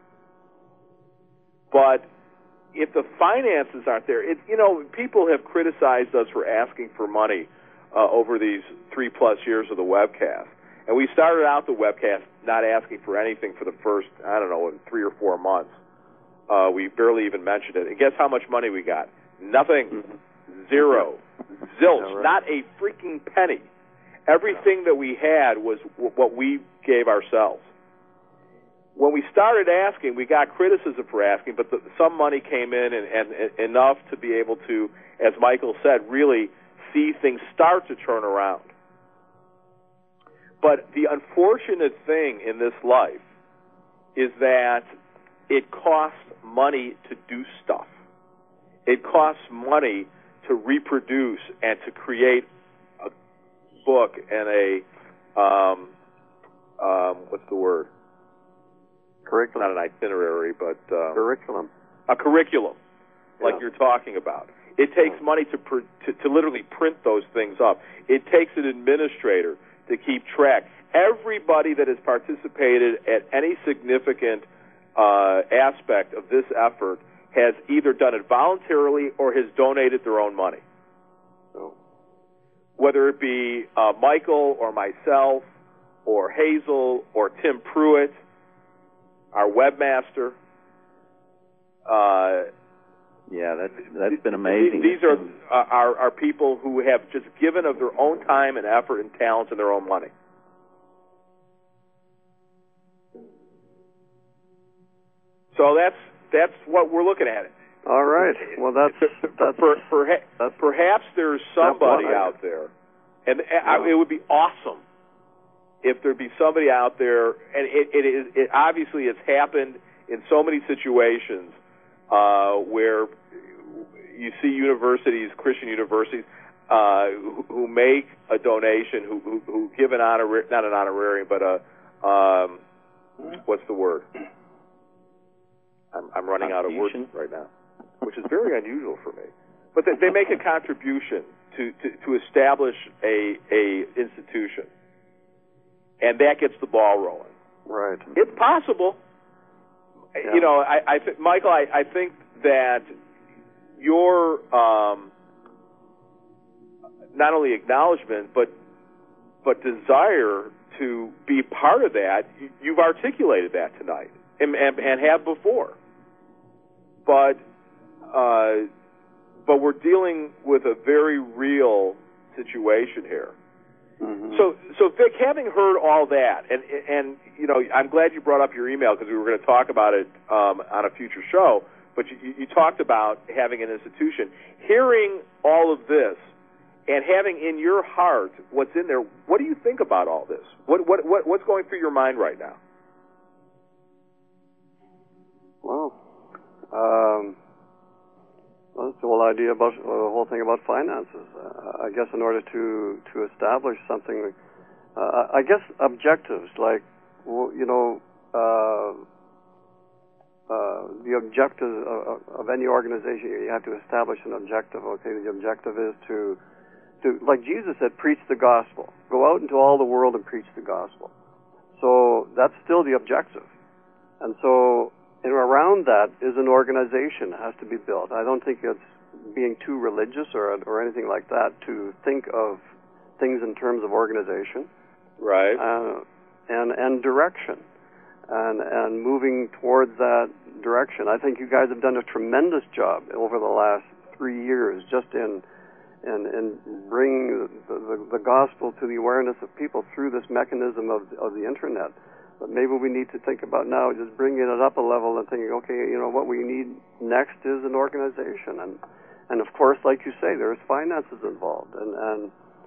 Speaker 1: But if the finances aren't there, people have criticized us for asking for money over these 3+ years of the webcast. And we started out the webcast not asking for anything for the first, 3 or 4 months. We barely even mentioned it. And guess how much money we got? Nothing. Zero. Zilch,
Speaker 4: Yeah, right.
Speaker 1: not a freaking penny. Everything that we had was what we gave ourselves. When we started asking, we got criticism for asking, but some money came in and enough to be able to, as Michael said, really see things start to turn around. But the unfortunate thing in this life is that it costs money to do stuff. It costs money to reproduce and to create a book and a, what's the word?
Speaker 4: Curriculum.
Speaker 1: Not an itinerary, but
Speaker 4: Curriculum.
Speaker 1: a curriculum, like
Speaker 4: Yeah.
Speaker 1: you're talking about. It takes money to literally print those things up. It takes an administrator to keep track. Everybody that has participated at any significant aspect of this effort has either done it voluntarily or has donated their own money.
Speaker 4: Oh.
Speaker 1: Whether it be Michael or myself or Hazel or Tim Pruitt, our webmaster.
Speaker 2: Yeah, that's been amazing.
Speaker 1: These are people who have just given of their own time and effort and talents and their own money. So that's what we're looking at.
Speaker 4: All right. Well, that's
Speaker 1: perhaps there's somebody out there, and it would be awesome if there'd be somebody out there, and it obviously it's happened in so many situations where you see universities, Christian universities, who make a donation, who give an not an honorarium, but a what's the word? I'm running out of words right now, which is very unusual for me. But they make a contribution to establish a institution, and that gets the ball rolling.
Speaker 4: right.
Speaker 1: It's possible.
Speaker 4: Yeah.
Speaker 1: You know, Michael, I think that your not only acknowledgement but desire to be part of that, you've articulated that tonight and have before. But we're dealing with a very real situation here.
Speaker 4: Mm-hmm.
Speaker 1: So Vic, having heard all that, and you know, I'm glad you brought up your email because we were going to talk about it on a future show. But you talked about having an institution. Hearing all of this and having in your heart what's in there, what do you think about all this? What's going through your mind right now?
Speaker 4: Well, that's the whole idea about the whole thing about finances. I guess in order to establish something, I guess objectives like, you know, the objective of any organization, you have to establish an objective. Okay, the objective is to like Jesus said, preach the gospel. Go out into all the world and preach the gospel. So that's still the objective. And so around that is an organization that has to be built. I don't think it's being too religious or anything like that to think of things in terms of organization,
Speaker 1: right?
Speaker 4: And direction, and moving towards that direction. I think you guys have done a tremendous job over the last 3 years, just in bringing the gospel to the awareness of people through this mechanism of the internet. But maybe we need to think about now just bringing it up a level and thinking, okay, you know, what we need next is an organization, and of course, like you say, there's finances involved, and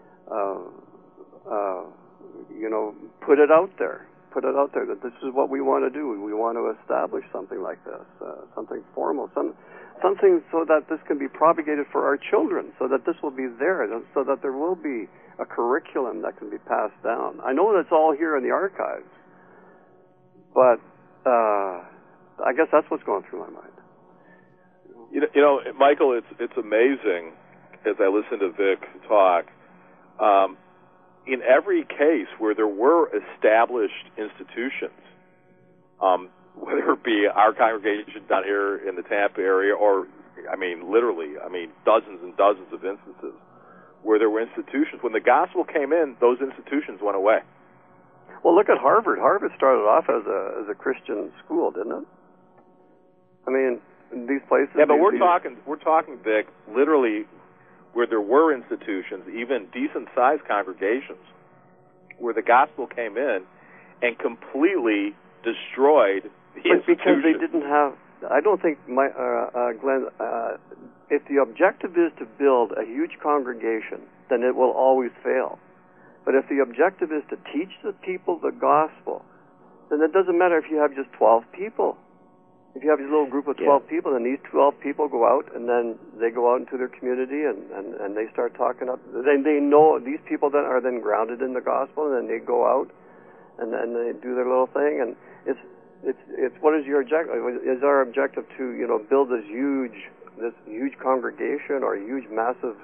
Speaker 4: you know, put it out there that this is what we want to do. We want to establish something like this, something formal, something so that this can be propagated for our children, so that this will be there, so that there will be a curriculum that can be passed down. I know that's all here in the archives. But I guess that's what's going through my mind.
Speaker 1: You know, Michael, it's amazing as I listen to Vic talk. In every case where there were established institutions, whether it be our congregation down here in the Tampa area, or literally, dozens and dozens of instances where there were institutions. When the gospel came in, those institutions went away.
Speaker 4: Well, look at Harvard. Harvard started off as a Christian school, didn't it? I mean, these places.
Speaker 1: Yeah, but we're talking, Vic. Literally, where there were institutions, even decent-sized congregations, where the gospel came in and completely destroyed the institution.
Speaker 4: Because they didn't have, I don't think, Glenn, if the objective is to build a huge congregation, then it will always fail. But if the objective is to teach the people the gospel, then it doesn't matter if you have just 12 people. If you have a little group of 12 people, then these 12 people go out, and then they go out into their community, and they start talking up. They know these people that are then grounded in the gospel, and then they go out, and then they do their little thing. And it's what is your objective? Is our objective to build this huge congregation or a huge massive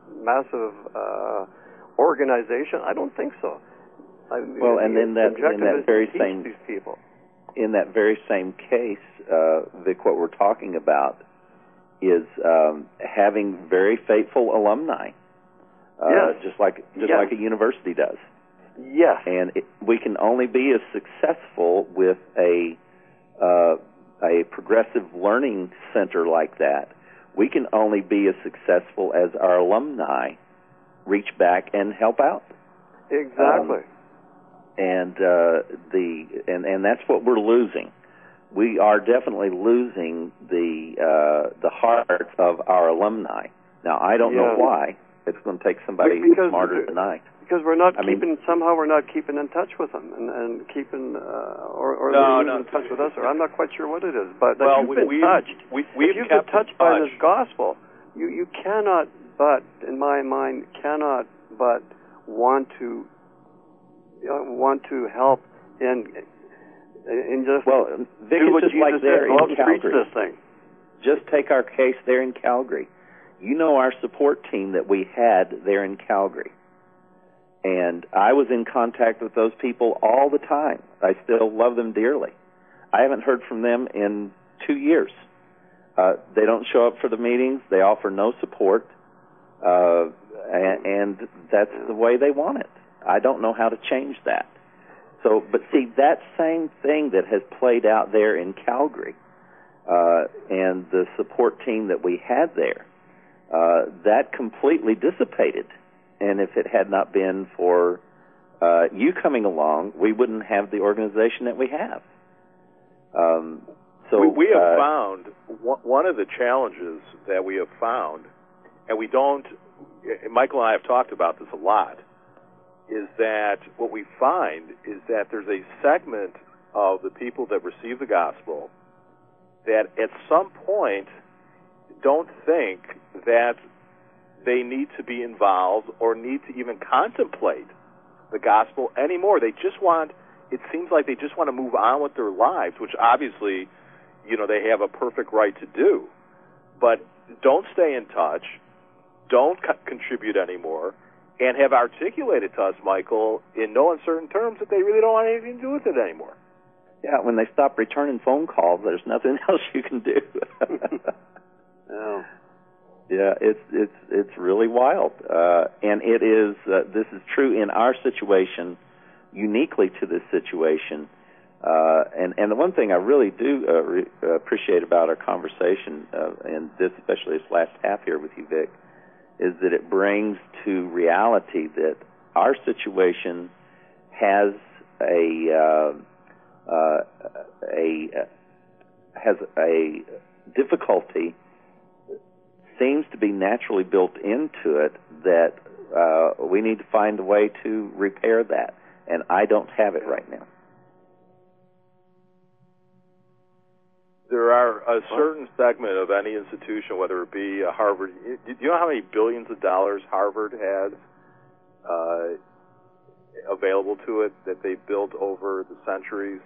Speaker 4: organization? I don't think so.
Speaker 2: Well, and in that very same
Speaker 4: these people.
Speaker 2: In that very same case, Vic, what we're talking about is having very faithful alumni,
Speaker 4: yes.
Speaker 2: just like a university does.
Speaker 4: Yes.
Speaker 2: And we can only be as successful with a progressive learning center like that. We can only be as successful as our alumni reach back and help out.
Speaker 4: Exactly.
Speaker 2: And that's what we're losing. We are definitely losing the heart of our alumni. Now, I don't know why. It's going to take somebody smarter than I.
Speaker 4: Because we're not keeping in touch with them and keeping or they're in touch with us, or I'm not quite sure what it is. But you've been touched. If you've been touched by this gospel, you cannot but, in my mind, want to help and just
Speaker 2: Vic,
Speaker 4: do what
Speaker 2: just
Speaker 4: Jesus
Speaker 2: like there
Speaker 4: said,
Speaker 2: in
Speaker 4: preach
Speaker 2: Calgary.
Speaker 4: This thing.
Speaker 2: Just take our case there in Calgary. You know our support team that we had there in Calgary. And I was in contact with those people all the time. I still love them dearly. I haven't heard from them in 2 years. They don't show up for the meetings. They offer no support. And that's the way they want it. I don't know how to change that. So, but see, that same thing that has played out there in Calgary, and the support team that we had there, that completely dissipated. And if it had not been for you coming along, we wouldn't have the organization that we have.
Speaker 1: We have found one of the challenges that we have found, and Michael and I have talked about this a lot, is that what we find is that there's a segment of the people that receive the gospel that at some point don't think that they need to be involved or need to even contemplate the gospel anymore. It seems like they just want to move on with their lives, which obviously, they have a perfect right to do. But don't stay in touch, don't contribute anymore, and have articulated to us, Michael, in no uncertain terms that they really don't want anything to do with it anymore.
Speaker 2: Yeah, when they stop returning phone calls, there's nothing else you can do.
Speaker 4: Oh.
Speaker 2: Yeah, it's really wild, and it is. This is true in our situation, uniquely to this situation. And the one thing I really do appreciate about our conversation, and this especially this last half here with you, Vic, is that it brings to reality that our situation has a difficulty seems to be naturally built into it that we need to find a way to repair that, and I don't have it right now.
Speaker 1: There are a certain segment of any institution, whether it be Harvard. Do you know how many billions of dollars Harvard has available to it that they've built over the centuries?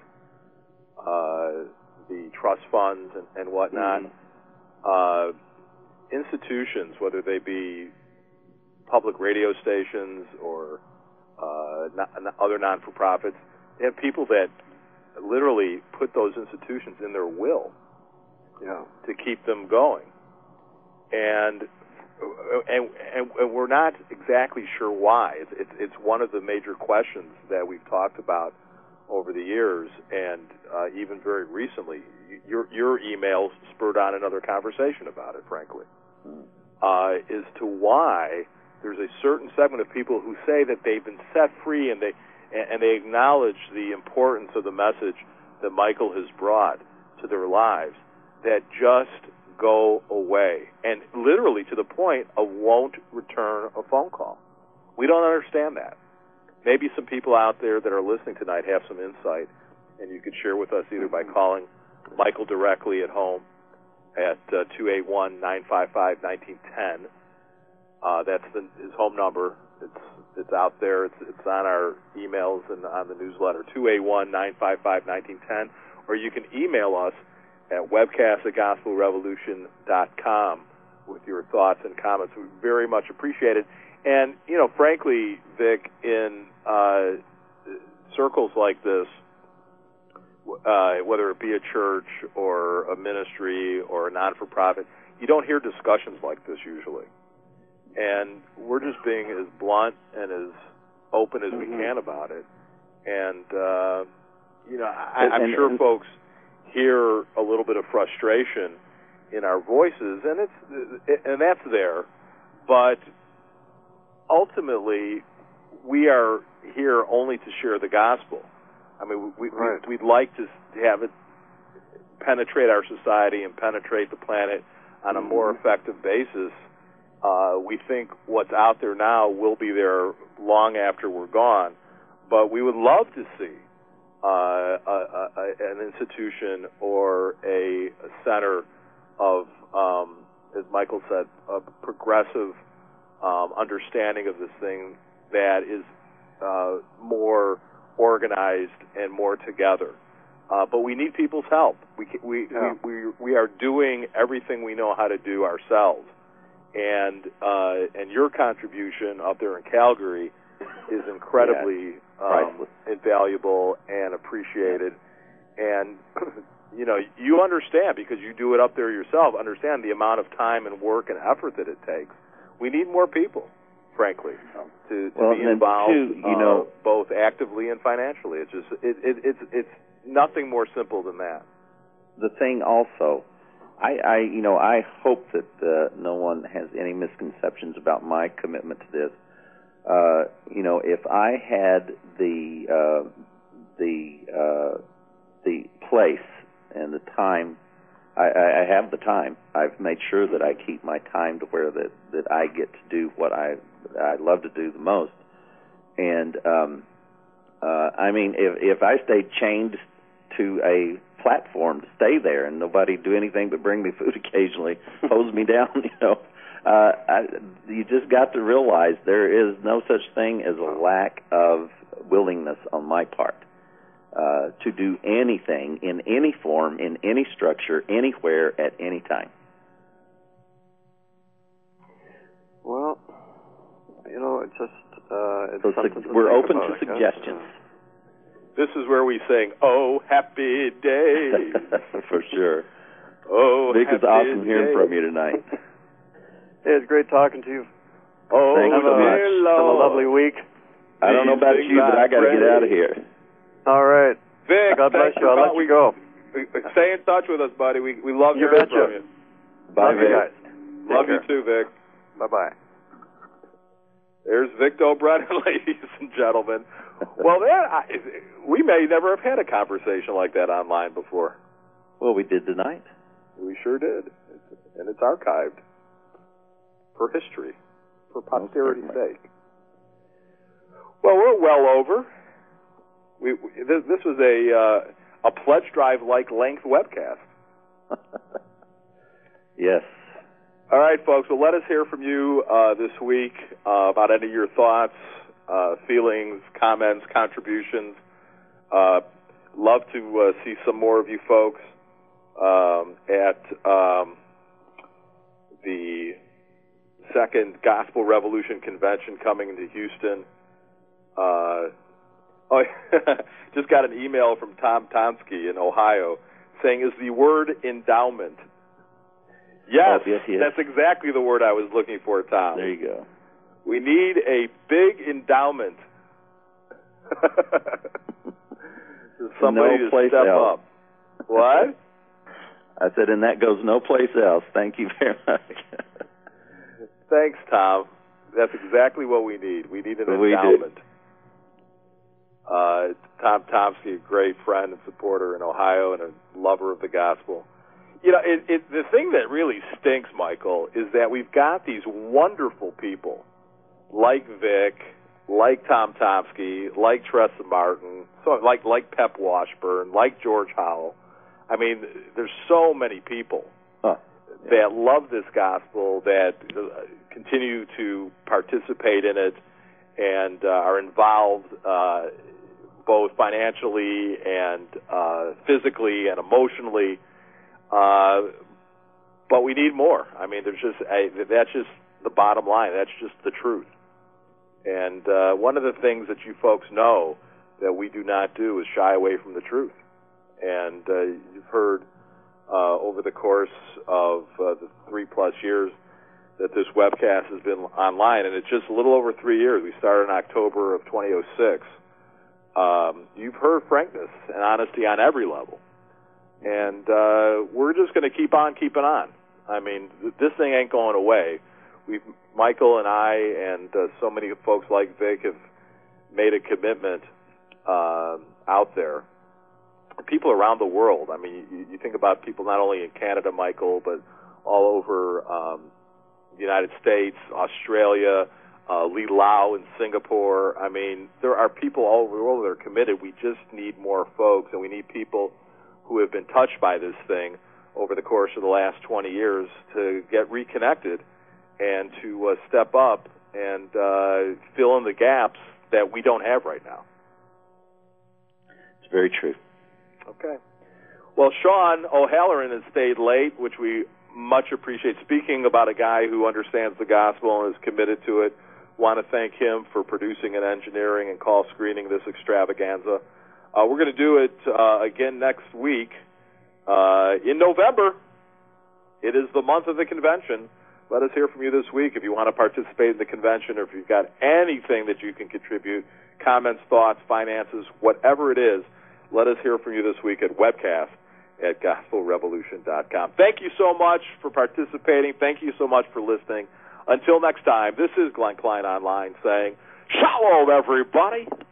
Speaker 1: The trust funds and whatnot. Mm-hmm. Institutions, whether they be public radio stations or other non-for-profits, they have people that literally put those institutions in their will to keep them going. And we're not exactly sure why. It's one of the major questions that we've talked about over the years, and even very recently. Your emails spurred on another conversation about it, frankly. as to why there's a certain segment of people who say that they've been set free, and they acknowledge the importance of the message that Michael has brought to their lives, that just go away, and literally to the point of won't return a phone call. We don't understand that. Maybe some people out there that are listening tonight have some insight, and you could share with us either by calling Michael directly at home at 281-955-1910. That's his home number. It's out there. It's on our emails and on the newsletter, 281-955-1910. Or you can email us at webcast@gospelrevolution.com with your thoughts and comments. We very much appreciate it. And, frankly, Vic, in circles like this, whether it be a church or a ministry or a non-for-profit, you don't hear discussions like this usually. And we're just being as blunt and as open as we can about it. And, I'm sure folks hear a little bit of frustration in our voices, and that's there. But ultimately, we are here only to share the gospel. I mean, we'd like to have it penetrate our society and penetrate the planet on a more effective basis. We think what's out there now will be there long after we're gone, but we would love to see an institution or a center of, as Michael said, a progressive understanding of this thing that is more organized and more together. But we need people's help. We are doing everything we know how to do ourselves, and your contribution up there in Calgary is incredibly invaluable and appreciated. And you understand, because you do it up there yourself. Understand the amount of time and work and effort that it takes. We need more people, frankly, to be involved, both actively and financially. It's just it's nothing more simple than that.
Speaker 2: The thing also, I hope that no one has any misconceptions about my commitment to this. If I had the place and the time, I have the time. I've made sure that I keep my time to where that I get to do what I love to do the most. And if I stayed chained to a platform to stay there and nobody do anything but bring me food occasionally, hose me down, you just got to realize there is no such thing as a lack of willingness on my part to do anything in any form, in any structure, anywhere, at any time.
Speaker 4: Well, it's just it's something to
Speaker 2: we're open
Speaker 4: about,
Speaker 2: to suggestions.
Speaker 1: This is where we sing, "Oh, happy day."
Speaker 2: For sure.
Speaker 1: Oh,
Speaker 2: Vic, it's awesome
Speaker 1: day.
Speaker 2: hearing from you tonight.
Speaker 4: Hey, it's great talking to you.
Speaker 1: Oh,
Speaker 2: thank you so much.
Speaker 4: Have a lovely week.
Speaker 2: I don't know about you, but I got to get out of here.
Speaker 4: All right.
Speaker 1: Vic,
Speaker 4: God bless you. I'll let you go.
Speaker 1: Stay in touch with us, buddy. We love
Speaker 4: You
Speaker 1: hearing
Speaker 4: betcha.
Speaker 1: from you.
Speaker 2: Bye,
Speaker 4: Love
Speaker 2: Vic.
Speaker 4: you guys.
Speaker 1: Love
Speaker 4: Take
Speaker 1: you too, Vic.
Speaker 4: Bye-bye.
Speaker 1: There's Vic Dobrenin, ladies and gentlemen. Well, we may never have had a conversation like that online before.
Speaker 2: Well, we did tonight.
Speaker 1: We sure did. And it's archived for history, for posterity's sake. Well, we're well over. This was a pledge drive-like length webcast.
Speaker 2: Yes.
Speaker 1: All right, folks. Well, let us hear from you this week about any of your thoughts, feelings, comments, contributions. Love to see some more of you folks at the second Gospel Revolution Convention coming to Houston. Just got an email from Tom Tonsky in Ohio saying, "Is the word endowment?" Yes,
Speaker 2: yes.
Speaker 1: That's exactly the word I was looking for, Tom.
Speaker 2: There you go.
Speaker 1: We need a big endowment. Somebody to step up. What?
Speaker 2: I said, and that goes no place else. Thank you very much.
Speaker 1: Thanks, Tom. That's exactly what we need. We need an endowment. Tom Tomsky, a great friend and supporter in Ohio and a lover of the gospel. You know, the thing that really stinks, Michael, is that we've got these wonderful people like Vic, like Tom Tomsky, like Tressa Martin, so like Pep Washburn, like George Howell. I mean, there's so many people that love this gospel, that continue to participate in it, and are involved both financially and physically and emotionally. But we need more. I mean, that's just the bottom line. That's just the truth. And one of the things that you folks know that we do not do is shy away from the truth. And you've heard over the course of the 3+ years that this webcast has been online, and it's just a little over 3 years. We started in October of 2006. You've heard frankness and honesty on every level. And we're just going to keep on keeping on. I mean, this thing ain't going away. Michael and I and so many folks like Vic have made a commitment out there. People around the world. I mean, you think about people not only in Canada, Michael, but all over the United States, Australia, Lee Lau in Singapore. I mean, there are people all over the world that are committed. We just need more folks, and we need people who have been touched by this thing over the course of the last 20 years to get reconnected and to step up and fill in the gaps that we don't have right now.
Speaker 2: It's very true.
Speaker 1: Okay. Well, Sean O'Halloran has stayed late, which we much appreciate. Speaking about a guy who understands the gospel and is committed to it, want to thank him for producing and engineering and call screening this extravaganza. We're going to do it again next week in November. It is the month of the convention. Let us hear from you this week if you want to participate in the convention, or if you've got anything that you can contribute, comments, thoughts, finances, whatever it is. Let us hear from you this week at webcast@gospelrevolution.com. Thank you so much for participating. Thank you so much for listening. Until next time, this is Glenn Klein Online saying, Shalom, everybody.